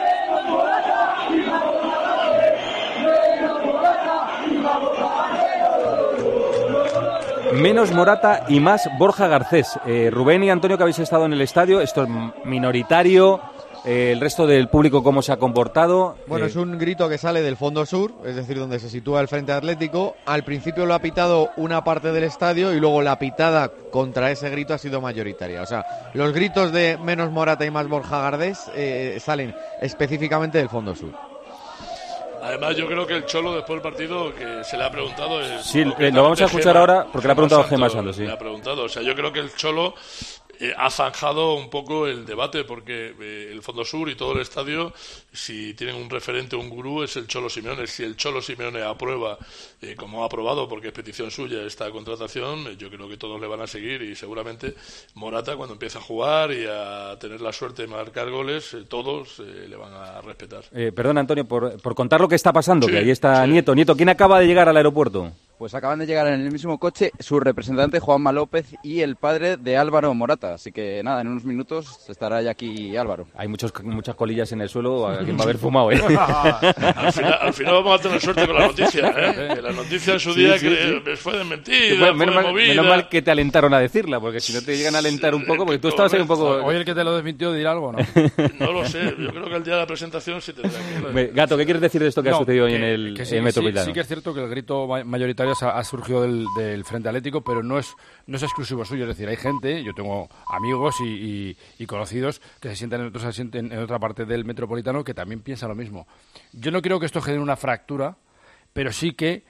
Menos Morata y más Borja Garcés. Rubén y Antonio, que habéis estado en el estadio, esto es minoritario. El resto del público, ¿cómo se ha comportado? Bueno, es un grito que sale del fondo sur, es decir, donde se sitúa el Frente Atlético. Al principio lo ha pitado una parte del estadio y luego la pitada contra ese grito ha sido mayoritaria. O sea, los gritos de menos Morata y más Borja Garcés salen específicamente del fondo sur. Además, yo creo que el Cholo, después del partido, que se le ha preguntado... Sí, lo vamos a escuchar ahora, porque le ha preguntado Gemma Santos, sí. Le ha preguntado, o sea, yo creo que el Cholo ha zanjado un poco el debate, porque el Fondo Sur y todo el estadio, si tienen un referente, un gurú, es el Cholo Simeone. Si el Cholo Simeone aprueba, como ha aprobado, porque es petición suya esta contratación, yo creo que todos le van a seguir, y seguramente Morata, cuando empiece a jugar y a tener la suerte de marcar goles, todos le van a respetar. Perdón, Antonio, por contar lo que está pasando, que ahí está Nieto. Nieto, ¿quién acaba de llegar al aeropuerto? Pues acaban de llegar en el mismo coche su representante Juanma López y el padre de Álvaro Morata. Así que nada, en unos minutos estará ya aquí Álvaro. Hay muchas colillas en el suelo, a quien va a haber fumado, ¿eh? al final vamos a tener suerte con la noticia, ¿eh? Que la noticia en su día fue desmentida, menos mal que te alentaron a decirla, porque si no te llegan a alentar un poco, porque tú estabas ahí un poco... Hoy el que te lo desmintió dirá algo, ¿no? No lo sé, yo creo que el día de la presentación sí tendrá que... Gato, ¿qué quieres decir de esto que ha sucedido hoy en el Metropolitano? Sí que es cierto que el grito mayoritario ha surgido del Frente Atlético, pero no es exclusivo suyo. Es decir, hay gente, yo tengo amigos y conocidos que se sientan en otra parte del Metropolitano que también piensan lo mismo. Yo no creo que esto genere una fractura, pero sí que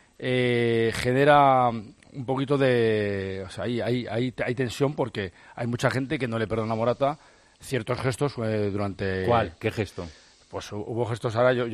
genera un poquito de... O sea, hay tensión porque hay mucha gente que no le perdona a Morata ciertos gestos durante... ¿Cuál? ¿Qué gesto? Pues hubo gestos ahora. Yo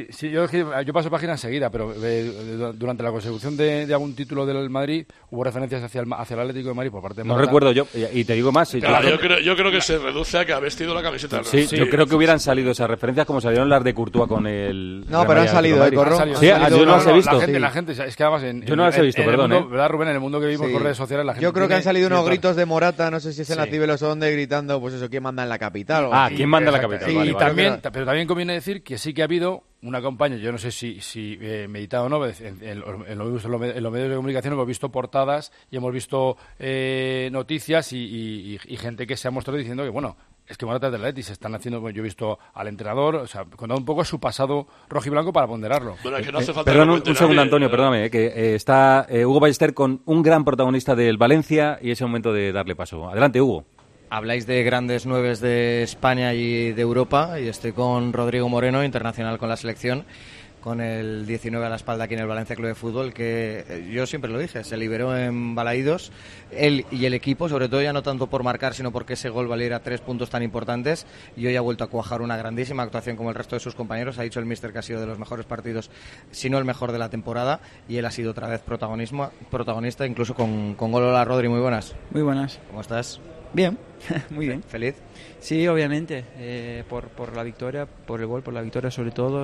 paso página enseguida, pero durante la consecución de algún título del Madrid hubo referencias hacia el Atlético de Madrid por parte de Morata. No recuerdo yo, y te digo más. Claro, yo creo que se reduce a que ha vestido la camiseta del Real. Sí, yo creo que hubieran salido esas referencias como salieron las de Courtois con el... No, pero han salido, Corro. Sí, yo no las he visto. La gente, es que además yo no las he visto, perdón. ¿Verdad, Rubén? En el mundo que vivimos por redes sociales, la gente... Yo creo que han salido unos gritos de Morata, no sé si es en la Cibeles o donde, gritando, pues eso, ¿quién manda en la capital? ¿Quién manda en la capital? Y pero también conviene decir que sí que ha habido una campaña, yo no sé si meditado o no, en los medios de comunicación hemos visto portadas y hemos visto noticias y gente que se ha mostrado diciendo que, bueno, es que Morata es del Atleti, se están haciendo, yo he visto al entrenador, o sea, contando un poco su pasado rojiblanco para ponderarlo. Bueno, que no hace falta perdón, un segundo, Antonio, perdóname, que está Hugo Ballester con un gran protagonista del Valencia y es el momento de darle paso. Adelante, Hugo. Habláis de grandes nueves de España y de Europa y estoy con Rodrigo Moreno, internacional con la selección, con el 19 a la espalda aquí en el Valencia Club de Fútbol, que yo siempre lo dije, se liberó en Balaídos, él y el equipo, sobre todo ya no tanto por marcar, sino porque ese gol valiera 3 puntos tan importantes, y hoy ha vuelto a cuajar una grandísima actuación como el resto de sus compañeros. Ha dicho el míster que ha sido de los mejores partidos, si no el mejor de la temporada, y él ha sido otra vez protagonista, incluso con gol. Hola, Rodri, muy buenas. Muy buenas. ¿Cómo estás? Bien, muy bien. ¿Feliz? Sí, obviamente, por la victoria, por el gol, por la victoria sobre todo.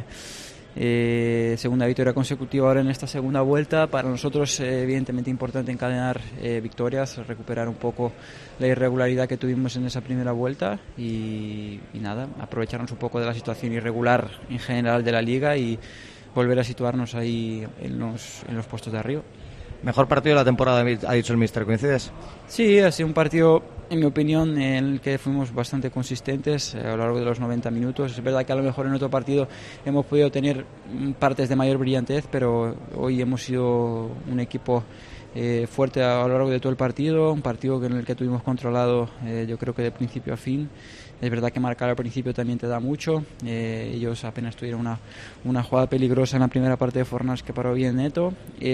Segunda victoria consecutiva ahora en esta segunda vuelta. Para nosotros, evidentemente, importante encadenar victorias, recuperar un poco la irregularidad que tuvimos en esa primera vuelta y nada, aprovecharnos un poco de la situación irregular en general de la Liga y volver a situarnos ahí en los puestos de arriba. Mejor partido de la temporada, ha dicho el míster, ¿coincides? Sí, ha sido un partido, en mi opinión, en el que fuimos bastante consistentes a lo largo de los 90 minutos. Es verdad que a lo mejor en otro partido hemos podido tener partes de mayor brillantez, pero hoy hemos sido un equipo fuerte a lo largo de todo el partido, un partido en el que tuvimos controlado yo creo que de principio a fin. Es verdad que marcar al principio también te da mucho. Ellos apenas tuvieron una jugada peligrosa en la primera parte de Fornals que paró bien Neto.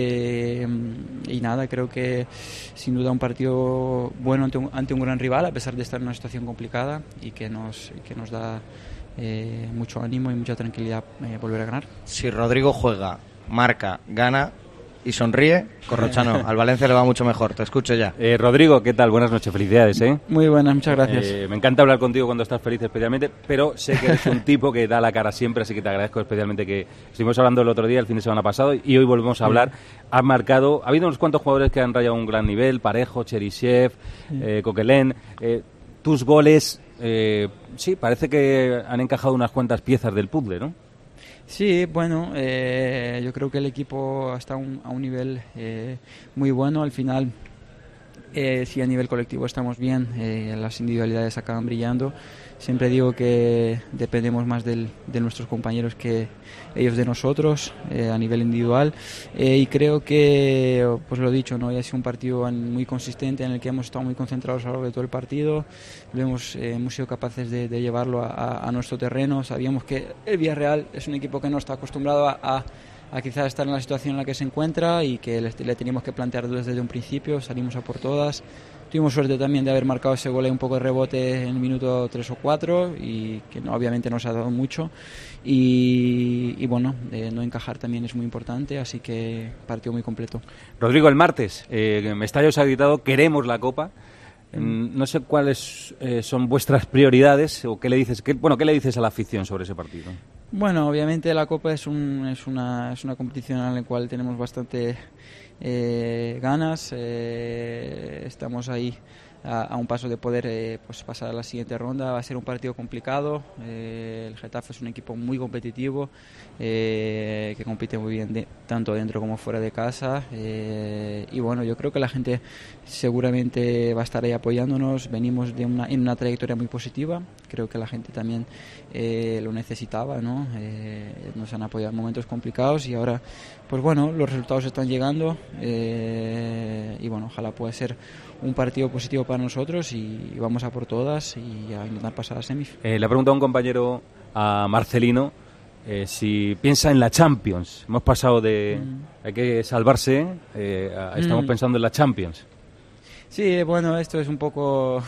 Y nada, creo que sin duda un partido bueno ante un gran rival, a pesar de estar en una situación complicada y que nos da mucho ánimo y mucha tranquilidad volver a ganar. Si Rodrigo juega, marca, gana y sonríe, Corrochano, al Valencia le va mucho mejor. Te escucho ya. Rodrigo, ¿qué tal? Buenas noches, felicidades, ¿eh? Muy buenas, muchas gracias. Me encanta hablar contigo cuando estás feliz especialmente, pero sé que eres un tipo que da la cara siempre, así que te agradezco especialmente que estuvimos hablando el otro día, el fin de semana pasado, y hoy volvemos a hablar. Ha habido unos cuantos jugadores que han rayado un gran nivel, Parejo, Cheryshev, Coquelin. Tus goles, sí, parece que han encajado unas cuantas piezas del puzzle, ¿no? Sí, bueno, yo creo que el equipo está a un nivel muy bueno. Al final, sí, a nivel colectivo estamos bien, las individualidades acaban brillando. Siempre digo que dependemos más de nuestros compañeros que ellos de nosotros a nivel individual, y creo que, pues lo he dicho, ¿no? Ha sido un partido muy consistente en el que hemos estado muy concentrados a lo largo de todo el partido. Hemos sido capaces de llevarlo a nuestro terreno. Sabíamos que el Villarreal es un equipo que no está acostumbrado a quizás estar en la situación en la que se encuentra y que le teníamos que plantear desde un principio. Salimos a por todas. Tuvimos suerte también de haber marcado ese gol y un poco de rebote en el minuto 3 o 4 y que obviamente nos ha dado mucho y bueno, no encajar también es muy importante, así que partido muy completo. Rodrigo, el martes Mestalla os ha gritado queremos la Copa. No sé cuáles son vuestras prioridades o qué le dices a la afición sobre ese partido. Bueno, obviamente la Copa es una competición en la cual tenemos bastante ganas. Estamos ahí a un paso de poder pues pasar a la siguiente ronda. Va a ser un partido complicado. El Getafe es un equipo muy competitivo, que compite muy bien tanto dentro como fuera de casa, y bueno, yo creo que la gente seguramente va a estar ahí apoyándonos. Venimos en una trayectoria muy positiva. Creo que la gente también lo necesitaba, ¿no? Nos han apoyado en momentos complicados y ahora pues bueno, los resultados están llegando, y bueno, ojalá pueda ser un partido positivo para nosotros y vamos a por todas y a intentar pasar a semis. Le ha preguntado un compañero a Marcelino si piensa en la Champions. Hemos pasado de hay que salvarse, estamos pensando en la Champions. Sí, bueno, esto es un poco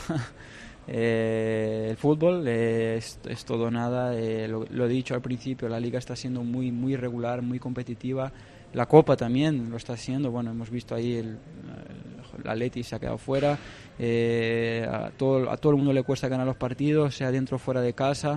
el fútbol, es todo nada. Lo he dicho al principio, la liga está siendo muy, muy regular, muy competitiva. La Copa también lo está haciendo. Bueno, hemos visto ahí el Atleti se ha quedado fuera. A todo el mundo le cuesta ganar los partidos, sea dentro o fuera de casa.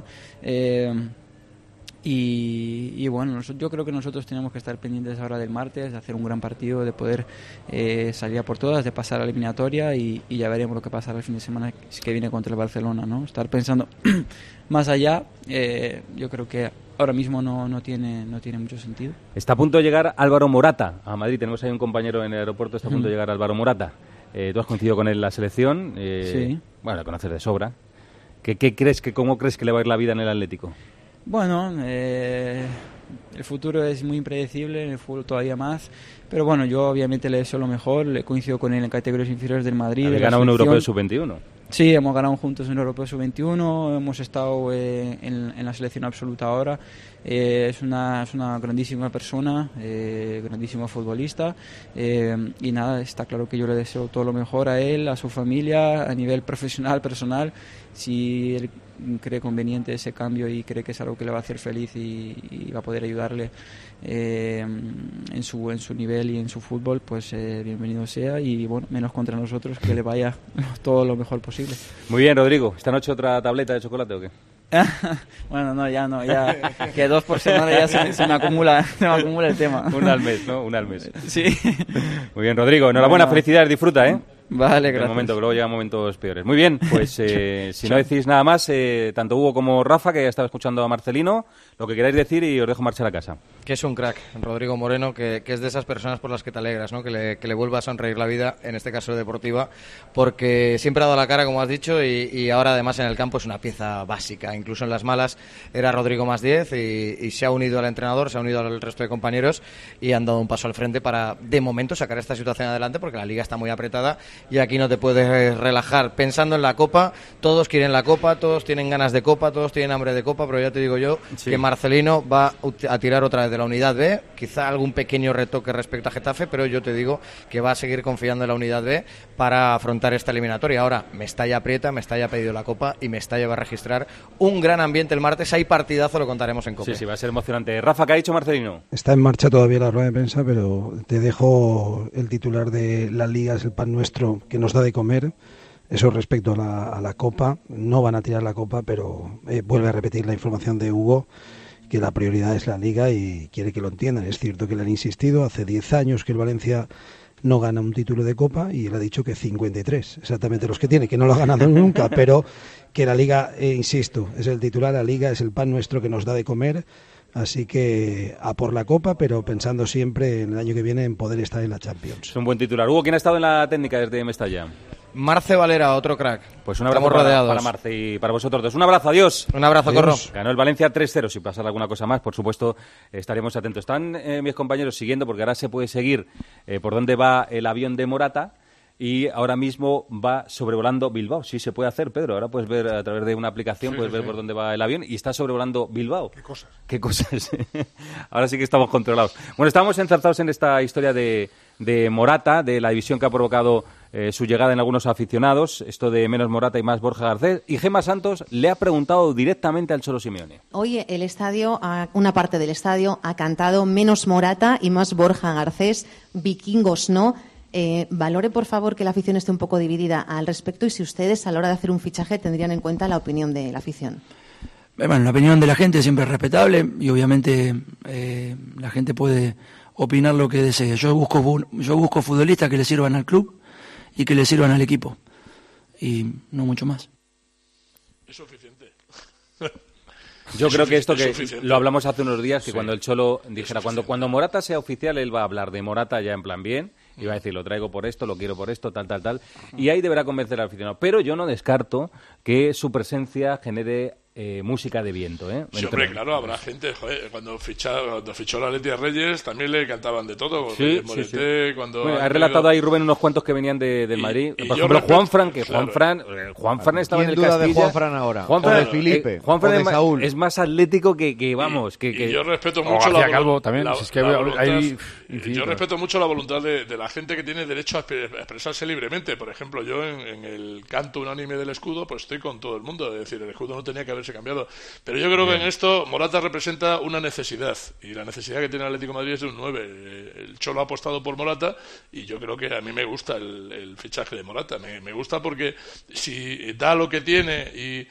Y bueno, yo creo que nosotros tenemos que estar pendientes ahora del martes, de hacer un gran partido, de poder salir a por todas, de pasar a la eliminatoria y ya veremos lo que pasará el fin de semana que viene contra el Barcelona, ¿no? Estar pensando más allá, yo creo que ahora mismo no tiene mucho sentido. Está a punto de llegar Álvaro Morata a Madrid. Tenemos ahí un compañero en el aeropuerto, está a punto de llegar Álvaro Morata. Tú has coincidido con él en la selección. Sí. Bueno, lo conoces de sobra. ¿Cómo crees que le va a ir la vida en el Atlético? Bueno, el futuro es muy impredecible, en el fútbol todavía más, pero bueno, yo obviamente le deseo lo mejor. Le coincido con él en categorías inferiores del Madrid. ¿Habéis ganado un europeo sub-21? Sí, hemos ganado juntos un europeo sub-21, hemos estado en la selección absoluta ahora. Es una grandísima persona, grandísimo futbolista, y nada, está claro que yo le deseo todo lo mejor a él, a su familia, a nivel profesional, personal. Si él cree conveniente ese cambio y cree que es algo que le va a hacer feliz y va a poder ayudarle en su nivel y en su fútbol, pues bienvenido sea, y bueno, menos contra nosotros, que le vaya todo lo mejor posible. Muy bien, Rodrigo. ¿Esta noche otra tableta de chocolate o qué? Bueno, ya que 2 por semana ya se me acumula el tema. Una al mes, ¿no? Una al mes. Sí. Muy bien, Rodrigo. Enhorabuena, felicidades, disfruta, ¿eh? Vale, gracias. En el momento, que luego llegan momentos peores. Muy bien, pues si no decís nada más, tanto Hugo como Rafa, que ya estaba escuchando a Marcelino, lo que queráis decir y os dejo marchar a casa. Que es un crack, Rodrigo Moreno, que es de esas personas por las que te alegras, ¿no? Que le vuelva a sonreír la vida, en este caso deportiva, porque siempre ha dado la cara, como has dicho, y ahora además en el campo es una pieza básica. Incluso en las malas era Rodrigo más 10 y se ha unido al entrenador, se ha unido al resto de compañeros y han dado un paso al frente para, de momento, sacar esta situación adelante, porque la liga está muy apretada y aquí no te puedes relajar pensando en la Copa. Todos quieren la Copa, todos tienen ganas de Copa, todos tienen hambre de Copa, pero ya te digo yo que Marcelino va a tirar otra vez de la unidad B, quizá algún pequeño retoque respecto a Getafe, pero yo te digo que va a seguir confiando en la unidad B para afrontar esta eliminatoria. Ahora, Mestalla aprieta, Mestalla ha pedido la Copa y Mestalla va a registrar un gran ambiente el martes. Hay partidazo, lo contaremos en Copa. Sí, va a ser emocionante. Rafa, ¿qué ha dicho Marcelino? Está en marcha todavía la rueda de prensa, pero te dejo el titular de la Liga es el pan nuestro que nos da de comer. Eso respecto a la Copa. No van a tirar la Copa, pero vuelve a repetir la información de Hugo, que la prioridad es la Liga y quiere que lo entiendan. Es cierto que le han insistido, hace 10 años que el Valencia no gana un título de Copa y él ha dicho que 53, exactamente los que tiene, que no lo ha ganado nunca, pero que la Liga, insisto, es el titular, la Liga es el pan nuestro que nos da de comer, así que a por la Copa, pero pensando siempre en el año que viene en poder estar en la Champions. Es un buen titular. Hugo, ¿quién ha estado en la técnica desde Mestalla? Marce Valera, otro crack. Pues un abrazo para Marce y para vosotros dos. Un abrazo, adiós. Un abrazo, Corro. Ganó el Valencia 3-0. Si pasara alguna cosa más, por supuesto, estaremos atentos. Están mis compañeros siguiendo, porque ahora se puede seguir por dónde va el avión de Morata. Y ahora mismo va sobrevolando Bilbao. Sí se puede hacer, Pedro. Ahora puedes ver a través de una aplicación, puedes ver por dónde va el avión y está sobrevolando Bilbao. ¿Qué cosas? Ahora sí que estamos controlados. Bueno, estamos enzarzados en esta historia de Morata, de la división que ha provocado su llegada en algunos aficionados, esto de menos Morata y más Borja Garcés. Y Gemma Santos le ha preguntado directamente al Cholo Simeone. Hoy el estadio, una parte del estadio, ha cantado menos Morata y más Borja Garcés, vikingos no. Valore, por favor, que la afición esté un poco dividida al respecto y si ustedes, a la hora de hacer un fichaje, tendrían en cuenta la opinión de la afición. Bueno, la opinión de la gente siempre es respetable y obviamente la gente puede opinar lo que desee. Yo busco futbolistas que le sirvan al club y que le sirvan al equipo y no mucho más. Es suficiente. Yo creo que esto que lo hablamos hace unos días, que cuando el Cholo dijera, cuando Morata sea oficial, él va a hablar de Morata ya en plan bien, y va a decir, lo traigo por esto, lo quiero por esto, tal, y ahí deberá convencer al aficionado. Pero yo no descarto que su presencia genere música de viento, ¿eh? Sí, hombre, claro, habrá gente, joder, cuando fichó la Leti a Reyes también le cantaban de todo. Sí, Morete, sí. Cuando bueno, ha relatado ahí Rubén unos cuantos que venían del Madrid. Por ejemplo, Juanfran, que Juanfran estaba en el Castilla. ¿Quién duda de Juanfran ahora? Juanfran, o de Felipe, Juanfran o de Saúl. Es más atlético que vamos. Que yo respeto mucho la Calvo también. Yo respeto mucho la voluntad de la gente que tiene derecho a expresarse libremente. Por ejemplo, yo en el canto unánime del escudo, pues estoy con todo el mundo. Es decir, el escudo no tenía que haberse cambiado. Pero yo creo que en esto Morata representa una necesidad, y la necesidad que tiene el Atlético de Madrid es de un 9. El Cholo ha apostado por Morata y yo creo que a mí me gusta el fichaje de Morata. Me gusta porque si da lo que tiene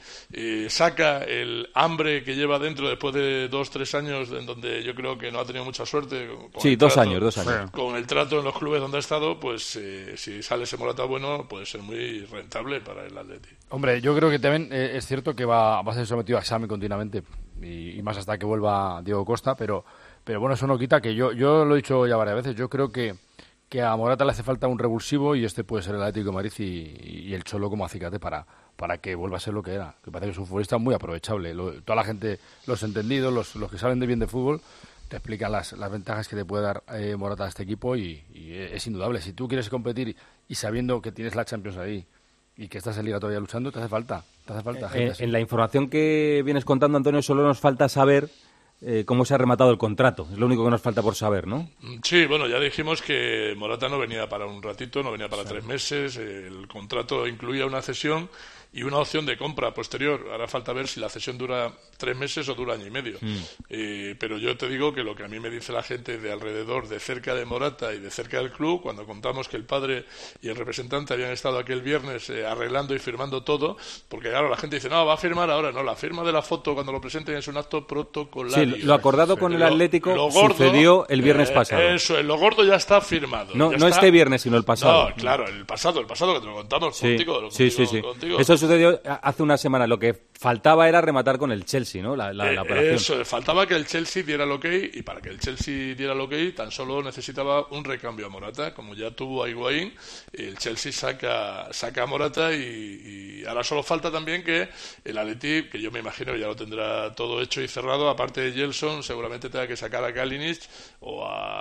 y saca el hambre que lleva dentro después de 2-3 años en donde yo creo que no ha tenido mucha suerte. Sí, 2 años. Con el trato en los clubes donde ha estado, pues si sale ese Morata bueno, puede ser muy rentable para el Atlético. Hombre, yo creo que también es cierto que va a ser sometido a examen continuamente y más hasta que vuelva Diego Costa, pero bueno, eso no quita que yo lo he dicho ya varias veces, yo creo que a Morata le hace falta un revulsivo y este puede ser el Atlético de Madrid y el Cholo como acicate para que vuelva a ser lo que era, que parece que es un futbolista muy aprovechable. Toda la gente, los entendidos, los que saben de bien de fútbol, te explican las ventajas que te puede dar Morata a este equipo y es indudable. Si tú quieres competir y sabiendo que tienes la Champions ahí y que estás en Liga todavía luchando, te hace falta gente así. En la información que vienes contando, Antonio, solo nos falta saber cómo se ha rematado el contrato. Es lo único que nos falta por saber, ¿no? Sí, bueno, ya dijimos que Morata no venía para un ratito, no venía para 3 meses. El contrato incluía una cesión y una opción de compra posterior. Ahora falta ver si la cesión dura 3 meses o dura año y medio. Pero yo te digo que lo que a mí me dice la gente de alrededor, de cerca de Morata y de cerca del club, cuando contamos que el padre y el representante habían estado aquel viernes arreglando y firmando todo, porque claro, la gente dice, no, va a firmar ahora. No, la firma de la foto cuando lo presenten es un acto protocolario. Sí, lo acordado con el Atlético sucedió el viernes pasado. Eso, lo gordo ya está firmado. No está... este viernes, sino el pasado. No, claro, el pasado que te lo contamos contigo. Sí. Eso sucedió hace una semana. Lo que faltaba era rematar con el Chelsea, ¿no? La operación. Eso, faltaba que el Chelsea diera el ok, y para que el Chelsea diera el ok tan solo necesitaba un recambio a Morata. Como ya tuvo a Higuaín, el Chelsea saca a Morata y ahora solo falta también que el Atleti, que yo me imagino que ya lo tendrá todo hecho y cerrado, aparte de Gelson, seguramente tenga que sacar a Kalinic o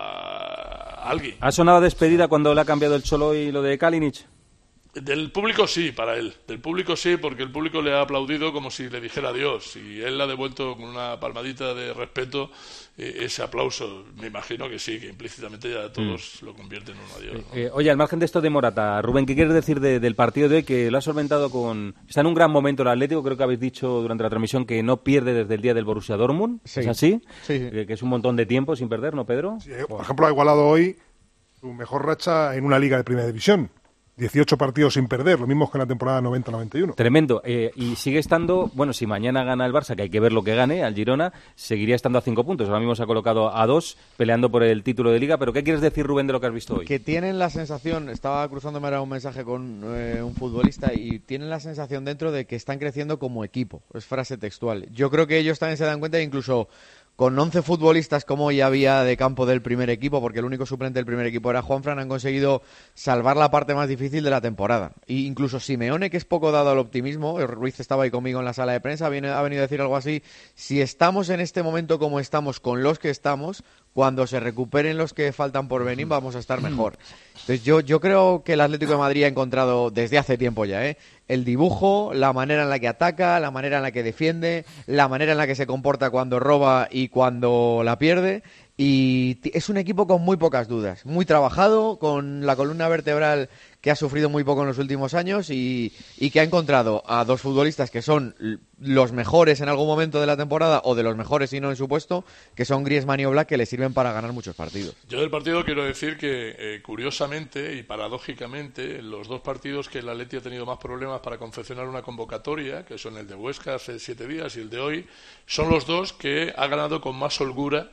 a alguien. ¿Ha sonado despedida cuando le ha cambiado el Cholo y lo de Kalinic? Del público sí, para él. Del público sí, porque el público le ha aplaudido como si le dijera adiós. Y él le ha devuelto con una palmadita de respeto ese aplauso. Me imagino que sí, que implícitamente ya todos lo convierten en un adiós, ¿no? Oye, al margen de esto de Morata, Rubén, ¿qué quieres decir del partido de hoy? Que lo ha solventado Está en un gran momento el Atlético. Creo que habéis dicho durante la transmisión que no pierde desde el día del Borussia Dortmund. Sí. ¿Es así? Sí. Que es un montón de tiempo sin perder, ¿no, Pedro? Sí, por ejemplo, ha igualado hoy su mejor racha en una liga de primera división. 18 partidos sin perder, lo mismo que en la temporada 90-91. Tremendo. Y sigue estando, bueno, si mañana gana el Barça, que hay que ver lo que gane, al Girona, seguiría estando a 5 puntos. Ahora mismo se ha colocado a 2, peleando por el título de Liga. ¿Pero qué quieres decir, Rubén, de lo que has visto hoy? Que tienen la sensación, estaba cruzándome ahora un mensaje con un futbolista, y tienen la sensación dentro de que están creciendo como equipo. Es frase textual. Yo creo que ellos también se dan cuenta, incluso con 11 futbolistas como ya había de campo del primer equipo, porque el único suplente del primer equipo era Juanfran, han conseguido salvar la parte más difícil de la temporada. E incluso Simeone, que es poco dado al optimismo, Ruiz estaba ahí conmigo en la sala de prensa, ha venido a decir algo así: si estamos en este momento como estamos, con los que estamos, cuando se recuperen los que faltan por venir, vamos a estar mejor. Entonces yo creo que el Atlético de Madrid ha encontrado desde hace tiempo ya el dibujo, la manera en la que ataca, la manera en la que defiende, la manera en la que se comporta cuando roba y cuando la pierde, Y es un equipo con muy pocas dudas, muy trabajado, con la columna vertebral que ha sufrido muy poco en los últimos años y que ha encontrado a dos futbolistas que son los mejores en algún momento de la temporada, o de los mejores si no en su puesto, que son Griezmann y Oblak, que le sirven para ganar muchos partidos. Yo del partido quiero decir que, curiosamente y paradójicamente, los dos partidos que el Atleti ha tenido más problemas para confeccionar una convocatoria, que son el de Huesca hace 7 días y el de hoy, son los dos que ha ganado con más holgura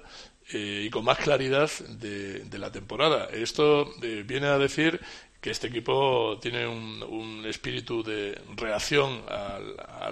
y con más claridad de la temporada. Esto viene a decir que este equipo tiene un espíritu de reacción a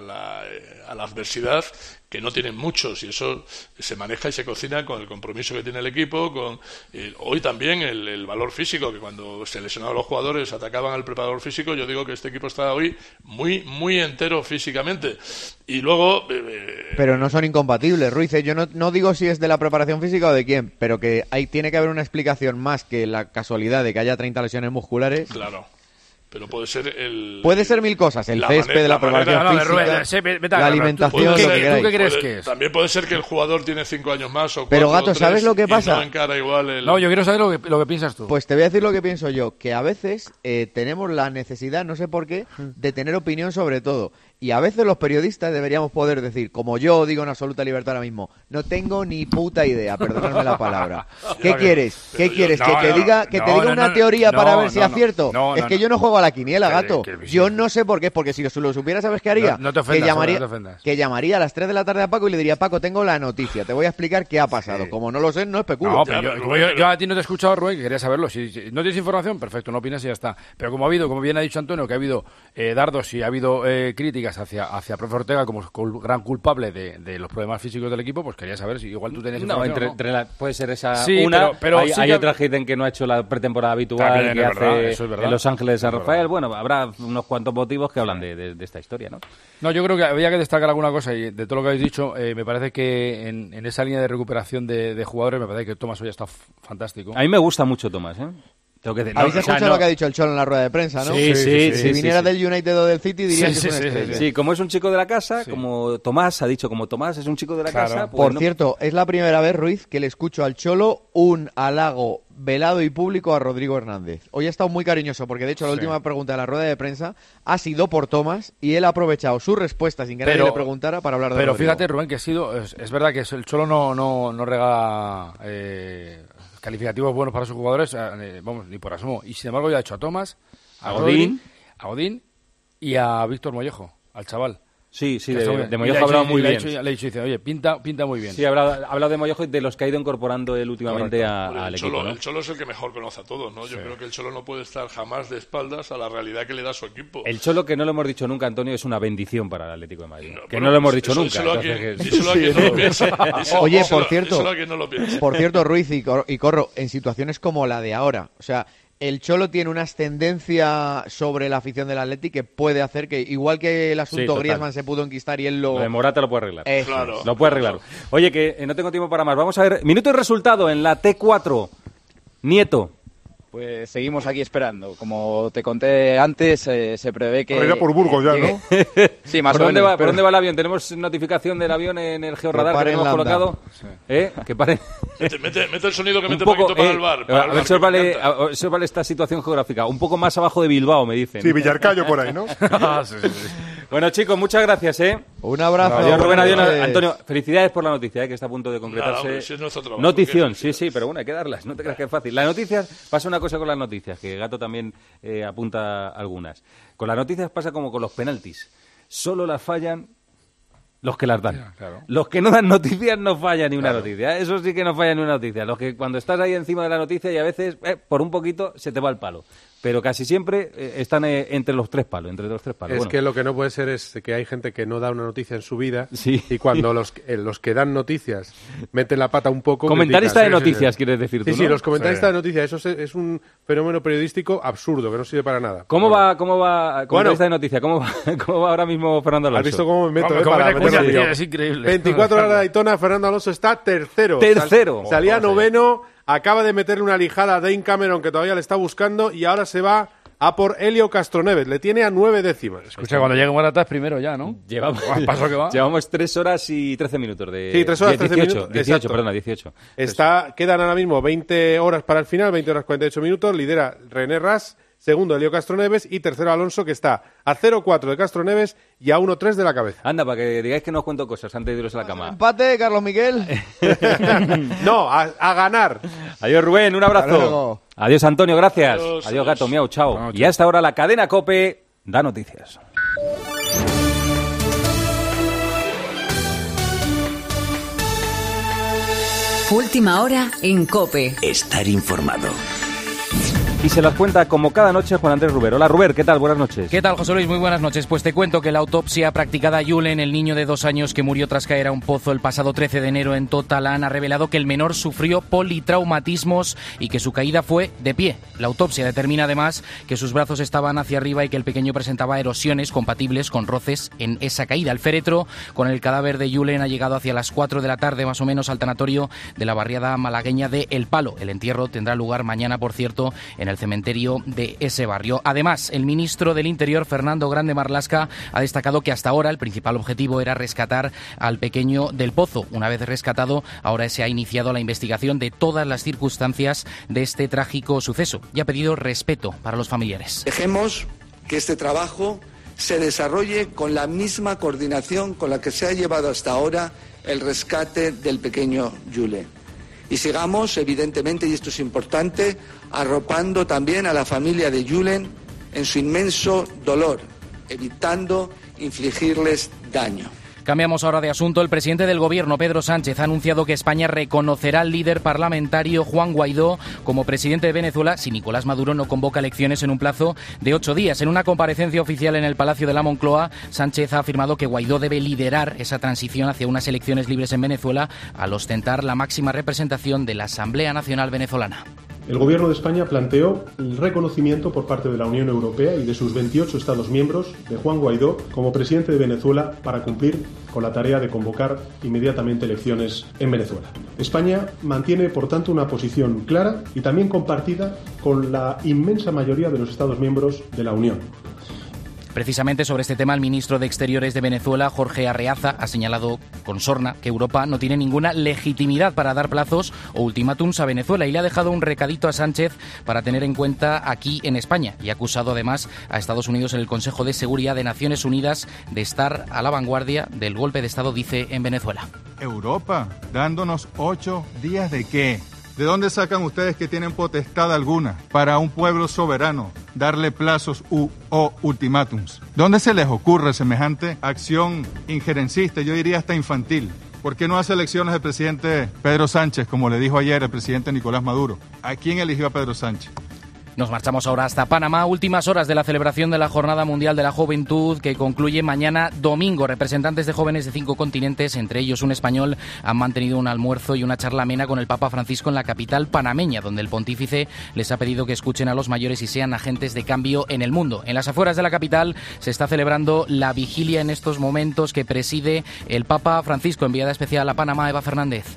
la adversidad que no tienen muchos, y eso se maneja y se cocina con el compromiso que tiene el equipo, con hoy también el valor físico, que cuando se lesionaban los jugadores atacaban al preparador físico. Yo digo que este equipo está hoy muy entero físicamente, y luego pero no son incompatibles, Ruiz. Yo no digo si es de la preparación física o de quién, pero que tiene que haber una explicación más que la casualidad de que haya 30 lesiones musculares. Claro. Pero puede ser Puede ser mil cosas, el césped, la preparación física, la alimentación, ¿Tú qué crees que es? También puede ser que el jugador tiene 5 años más o 4 Pero, Gato, o 3, ¿sabes lo que pasa? No encara igual No, yo quiero saber lo que piensas tú. Pues te voy a decir lo que pienso yo, que a veces tenemos la necesidad, no sé por qué, de tener opinión sobre todo. Y a veces los periodistas deberíamos poder decir, como yo digo en absoluta libertad ahora mismo, no tengo ni puta idea, perdonadme la palabra. ¿Qué quieres? ¿Qué quieres? ¿Que te diga una teoría para ver si acierto? Es que yo no juego a la quiniela, Gato. Yo no sé por qué, porque si lo supiera, ¿sabes qué haría? No te ofendas, que llamaría a las 3 de la tarde a Paco y le diría, Paco, tengo la noticia, te voy a explicar qué ha pasado. Como no lo sé, no especulo. No, pero yo a ti no te he escuchado, Rubén, que quería saberlo. Si no tienes información, perfecto, no opinas y ya está. Pero como bien ha dicho Antonio, que ha habido dardos y ha habido críticas hacia profe Ortega como gran culpable de los problemas físicos del equipo, pues quería saber si igual tú tenías información. Puede ser esa sí, una, pero hay otra que dicen que no ha hecho la pretemporada habitual que hace en Los Ángeles de San Rafael. Bueno, habrá unos cuantos motivos que hablan de esta historia, ¿no? No, yo creo que había que destacar alguna cosa, y de todo lo que habéis dicho, me parece que en esa línea de recuperación de jugadores, me parece que Tomás hoy ha estado fantástico. A mí me gusta mucho Tomás, ¿eh? Habéis escuchado lo que ha dicho el Cholo en la rueda de prensa, ¿no? Sí. Si viniera del United o del City, diría que es una estrella. Sí, como es un chico de la casa, como Tomás ha dicho, como Tomás es un chico de la casa. Pues Por cierto, es la primera vez, Ruiz, que le escucho al Cholo un halago velado y público a Rodrigo Hernández. Hoy ha estado muy cariñoso, porque de hecho la última pregunta de la rueda de prensa ha sido por Tomás, y él ha aprovechado su respuesta sin que nadie le preguntara para hablar de Rodrigo. Pero fíjate, Rubén, que es verdad que el Cholo no regala calificativos buenos para sus jugadores, vamos, ni por asomo. Y sin embargo ya ha hecho a Tomás, a Godín y a Víctor Mollejo, al chaval. Sí, de Mollejo ha hablado muy bien. Le he dicho, oye, pinta muy bien. Sí, ha hablado de Mollejo y de los que ha ido incorporando él últimamente al equipo, ¿no? El Cholo es el que mejor conoce a todos, ¿no? Yo creo que el Cholo no puede estar jamás de espaldas a la realidad que le da su equipo. El Cholo, que no lo hemos dicho nunca, Antonio, es una bendición para el Atlético de Madrid. No lo hemos dicho nunca. Díselo a quien no lo piensa. Oye, por cierto, Ruiz y Corro, en situaciones como la de ahora, o sea, el Cholo tiene una ascendencia sobre la afición del Atleti que puede hacer que, igual que el asunto Griezmann se pudo enquistar y él lo... de Morata lo puede arreglar. Claro. Lo puede arreglar. Oye, que no tengo tiempo para más. Vamos a ver, minuto y resultado en la T4. Nieto. Pues seguimos aquí esperando. Como te conté antes, se prevé que... Ahora ya por Burgos ya, ¿no? Sí, más o menos. ¿Por dónde va el avión? ¿Tenemos notificación del avión en el georradar que tenemos colocado? Sí. Que pare. Mete el sonido que mete Paquito para el bar. A ver si os vale esta situación geográfica. Un poco más abajo de Bilbao, me dicen. Sí, Villarcayo por ahí, ¿no? Sí. Bueno, chicos, muchas gracias, Un abrazo. Adiós, Rubén, adiós, Antonio. Felicidades por la noticia, que está a punto de concretarse. Claro, si es nuestro trabajo, notición, sí, pero bueno, hay que darlas. No te creas que es fácil. Las noticias, pasa una cosa con las noticias, que Gato también apunta algunas. Con las noticias pasa como con los penaltis. Solo las fallan los que las dan. Claro. Los que no dan noticias no fallan ni una noticia. Eso sí que no falla ni una noticia. Los que cuando estás ahí encima de la noticia y a veces por un poquito se te va el palo. Pero casi siempre están entre los tres palos. Es que lo que no puede ser es que hay gente que no da una noticia en su vida y cuando los que dan noticias meten la pata un poco... Comentarista de noticias, quieres decir tú, ¿no? Sí, los comentaristas de noticias. Eso es un fenómeno periodístico absurdo, que no sirve para nada. ¿Cómo va comentarista de noticias? ¿Cómo va ahora mismo Fernando Alonso? ¿Has visto cómo me meto? Para es increíble. 24 horas de Daytona, Fernando Alonso está tercero. Salía noveno. Acaba de meterle una lijada a Dane Cameron, que todavía le está buscando, y ahora se va a por Helio Castroneves. Le tiene a 9 décimas. Escucha, cuando llegue Morata es primero ya, ¿no? Llevamos 3 horas y 13 minutos. Sí, 3 horas y 13 minutos. 18. Quedan ahora mismo 20 horas para el final, 20 horas 48 minutos. Lidera René Ras, segundo Helio Castroneves y tercero Alonso, que está a 0-4 de Castroneves y a 1-3 de la cabeza. Anda, para que digáis que no os cuento cosas antes de iros a la cama. Empate, Carlos Miguel. No, a ganar. Adiós, Rubén, un abrazo. Adiós, Antonio, gracias. Adiós, Gato, miau, chao. Y a esta hora la cadena COPE da noticias. Última hora en COPE. Estar informado. Y se las cuenta como cada noche Juan Andrés Ruber. Hola, Ruber, ¿qué tal? Buenas noches. ¿Qué tal, José Luis? Muy buenas noches. Pues te cuento que la autopsia practicada a Julen, el niño de 2 años que murió tras caer a un pozo el pasado 13 de enero en Totalán, ha revelado que el menor sufrió politraumatismos y que su caída fue de pie. La autopsia determina además que sus brazos estaban hacia arriba y que el pequeño presentaba erosiones compatibles con roces en esa caída. El féretro con el cadáver de Julen ha llegado hacia las 4 de la tarde más o menos al tanatorio de la barriada malagueña de El Palo. El entierro tendrá lugar mañana, por cierto, en el cementerio de ese barrio. Además, el ministro del Interior, Fernando Grande Marlaska, ha destacado que hasta ahora el principal objetivo era rescatar al pequeño del pozo. Una vez rescatado, ahora se ha iniciado la investigación de todas las circunstancias de este trágico suceso y ha pedido respeto para los familiares. Dejemos que este trabajo se desarrolle con la misma coordinación con la que se ha llevado hasta ahora el rescate del pequeño Julen. Y sigamos, evidentemente, y esto es importante, arropando también a la familia de Julen en su inmenso dolor, evitando infligirles daño. Cambiamos ahora de asunto. El presidente del Gobierno, Pedro Sánchez, ha anunciado que España reconocerá al líder parlamentario Juan Guaidó como presidente de Venezuela si Nicolás Maduro no convoca elecciones en un plazo de 8 días. En una comparecencia oficial en el Palacio de la Moncloa, Sánchez ha afirmado que Guaidó debe liderar esa transición hacia unas elecciones libres en Venezuela al ostentar la máxima representación de la Asamblea Nacional Venezolana. El Gobierno de España planteó el reconocimiento por parte de la Unión Europea y de sus 28 Estados miembros de Juan Guaidó como presidente de Venezuela para cumplir con la tarea de convocar inmediatamente elecciones en Venezuela. España mantiene, por tanto, una posición clara y también compartida con la inmensa mayoría de los Estados miembros de la Unión. Precisamente sobre este tema, el ministro de Exteriores de Venezuela, Jorge Arreaza, ha señalado con sorna que Europa no tiene ninguna legitimidad para dar plazos o ultimátums a Venezuela y le ha dejado un recadito a Sánchez para tener en cuenta aquí en España y ha acusado además a Estados Unidos en el Consejo de Seguridad de Naciones Unidas de estar a la vanguardia del golpe de Estado, dice, en Venezuela. Europa, dándonos 8 días ¿de qué? ¿De dónde sacan ustedes que tienen potestad alguna para un pueblo soberano darle plazos o ultimátums? ¿Dónde se les ocurre semejante acción injerencista, yo diría hasta infantil? ¿Por qué no hace elecciones el presidente Pedro Sánchez, como le dijo ayer el presidente Nicolás Maduro? ¿A quién eligió a Pedro Sánchez? Nos marchamos ahora hasta Panamá, últimas horas de la celebración de la Jornada Mundial de la Juventud que concluye mañana domingo. Representantes de jóvenes de 5 continentes, entre ellos un español, han mantenido un almuerzo y una charla amena con el Papa Francisco en la capital panameña, donde el pontífice les ha pedido que escuchen a los mayores y sean agentes de cambio en el mundo. En las afueras de la capital se está celebrando la vigilia en estos momentos que preside el Papa Francisco. Enviada especial a Panamá, Eva Fernández.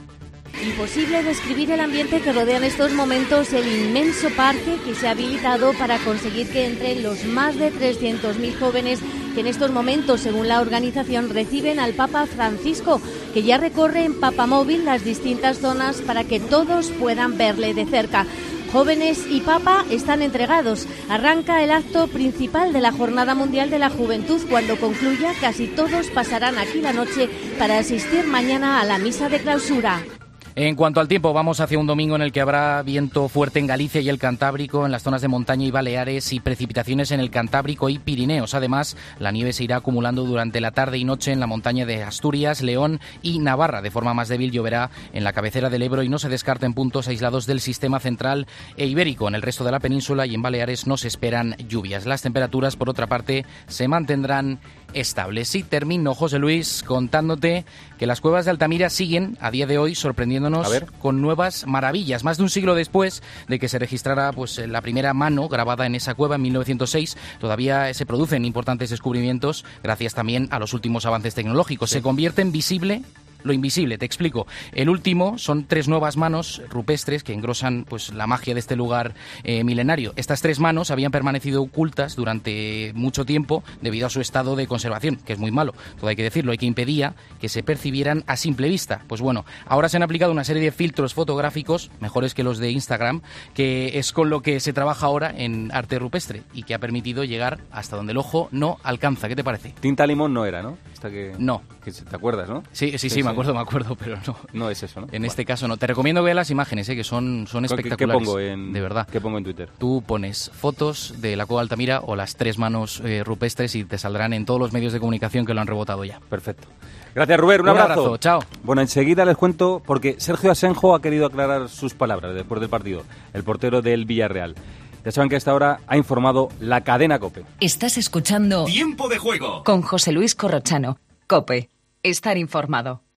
Imposible describir el ambiente que rodea en estos momentos el inmenso parque que se ha habilitado para conseguir que entre los más de 300.000 jóvenes que en estos momentos, según la organización, reciben al Papa Francisco, que ya recorre en papamóvil las distintas zonas para que todos puedan verle de cerca. Jóvenes y Papa están entregados. Arranca el acto principal de la Jornada Mundial de la Juventud. Cuando concluya, casi todos pasarán aquí la noche para asistir mañana a la misa de clausura. En cuanto al tiempo, vamos hacia un domingo en el que habrá viento fuerte en Galicia y el Cantábrico, en las zonas de montaña y Baleares, y precipitaciones en el Cantábrico y Pirineos. Además, la nieve se irá acumulando durante la tarde y noche en la montaña de Asturias, León y Navarra. De forma más débil lloverá en la cabecera del Ebro y no se descarten puntos aislados del sistema central e ibérico. En el resto de la península y en Baleares no se esperan lluvias. Las temperaturas, por otra parte, se mantendrán estables. Y termino, José Luis, contándote que las cuevas de Altamira siguen a día de hoy sorprendiéndonos con nuevas maravillas. Más de un siglo después de que se registrara la primera mano grabada en esa cueva en 1906, todavía se producen importantes descubrimientos gracias también a los últimos avances tecnológicos. Sí. Se convierte en visible lo invisible, te explico. El último son 3 nuevas manos rupestres que engrosan pues la magia de este lugar milenario. Estas 3 manos habían permanecido ocultas durante mucho tiempo debido a su estado de conservación, que es muy malo, todo hay que decirlo, y que impedía que se percibieran a simple vista. Pues bueno, ahora se han aplicado una serie de filtros fotográficos, mejores que los de Instagram, que es con lo que se trabaja ahora en arte rupestre y que ha permitido llegar hasta donde el ojo no alcanza. ¿Qué te parece? Tinta limón no era, ¿no? No. ¿Te acuerdas, no? Sí, me acuerdo, pero no. No es eso, ¿no? En este caso no. Te recomiendo que veas las imágenes, que son espectaculares. ¿Qué pongo de verdad. ¿Qué pongo en Twitter? Tú pones fotos de la Cueva de Altamira o las 3 manos rupestres y te saldrán en todos los medios de comunicación que lo han rebotado ya. Perfecto. Gracias, Ruber. Un abrazo. Chao. Bueno, enseguida les cuento porque Sergio Asenjo ha querido aclarar sus palabras después del partido, el portero del Villarreal. Ya saben que a esta hora ha informado la cadena COPE. Estás escuchando Tiempo de juego con José Luis Corrochano. COPE. Estar informado.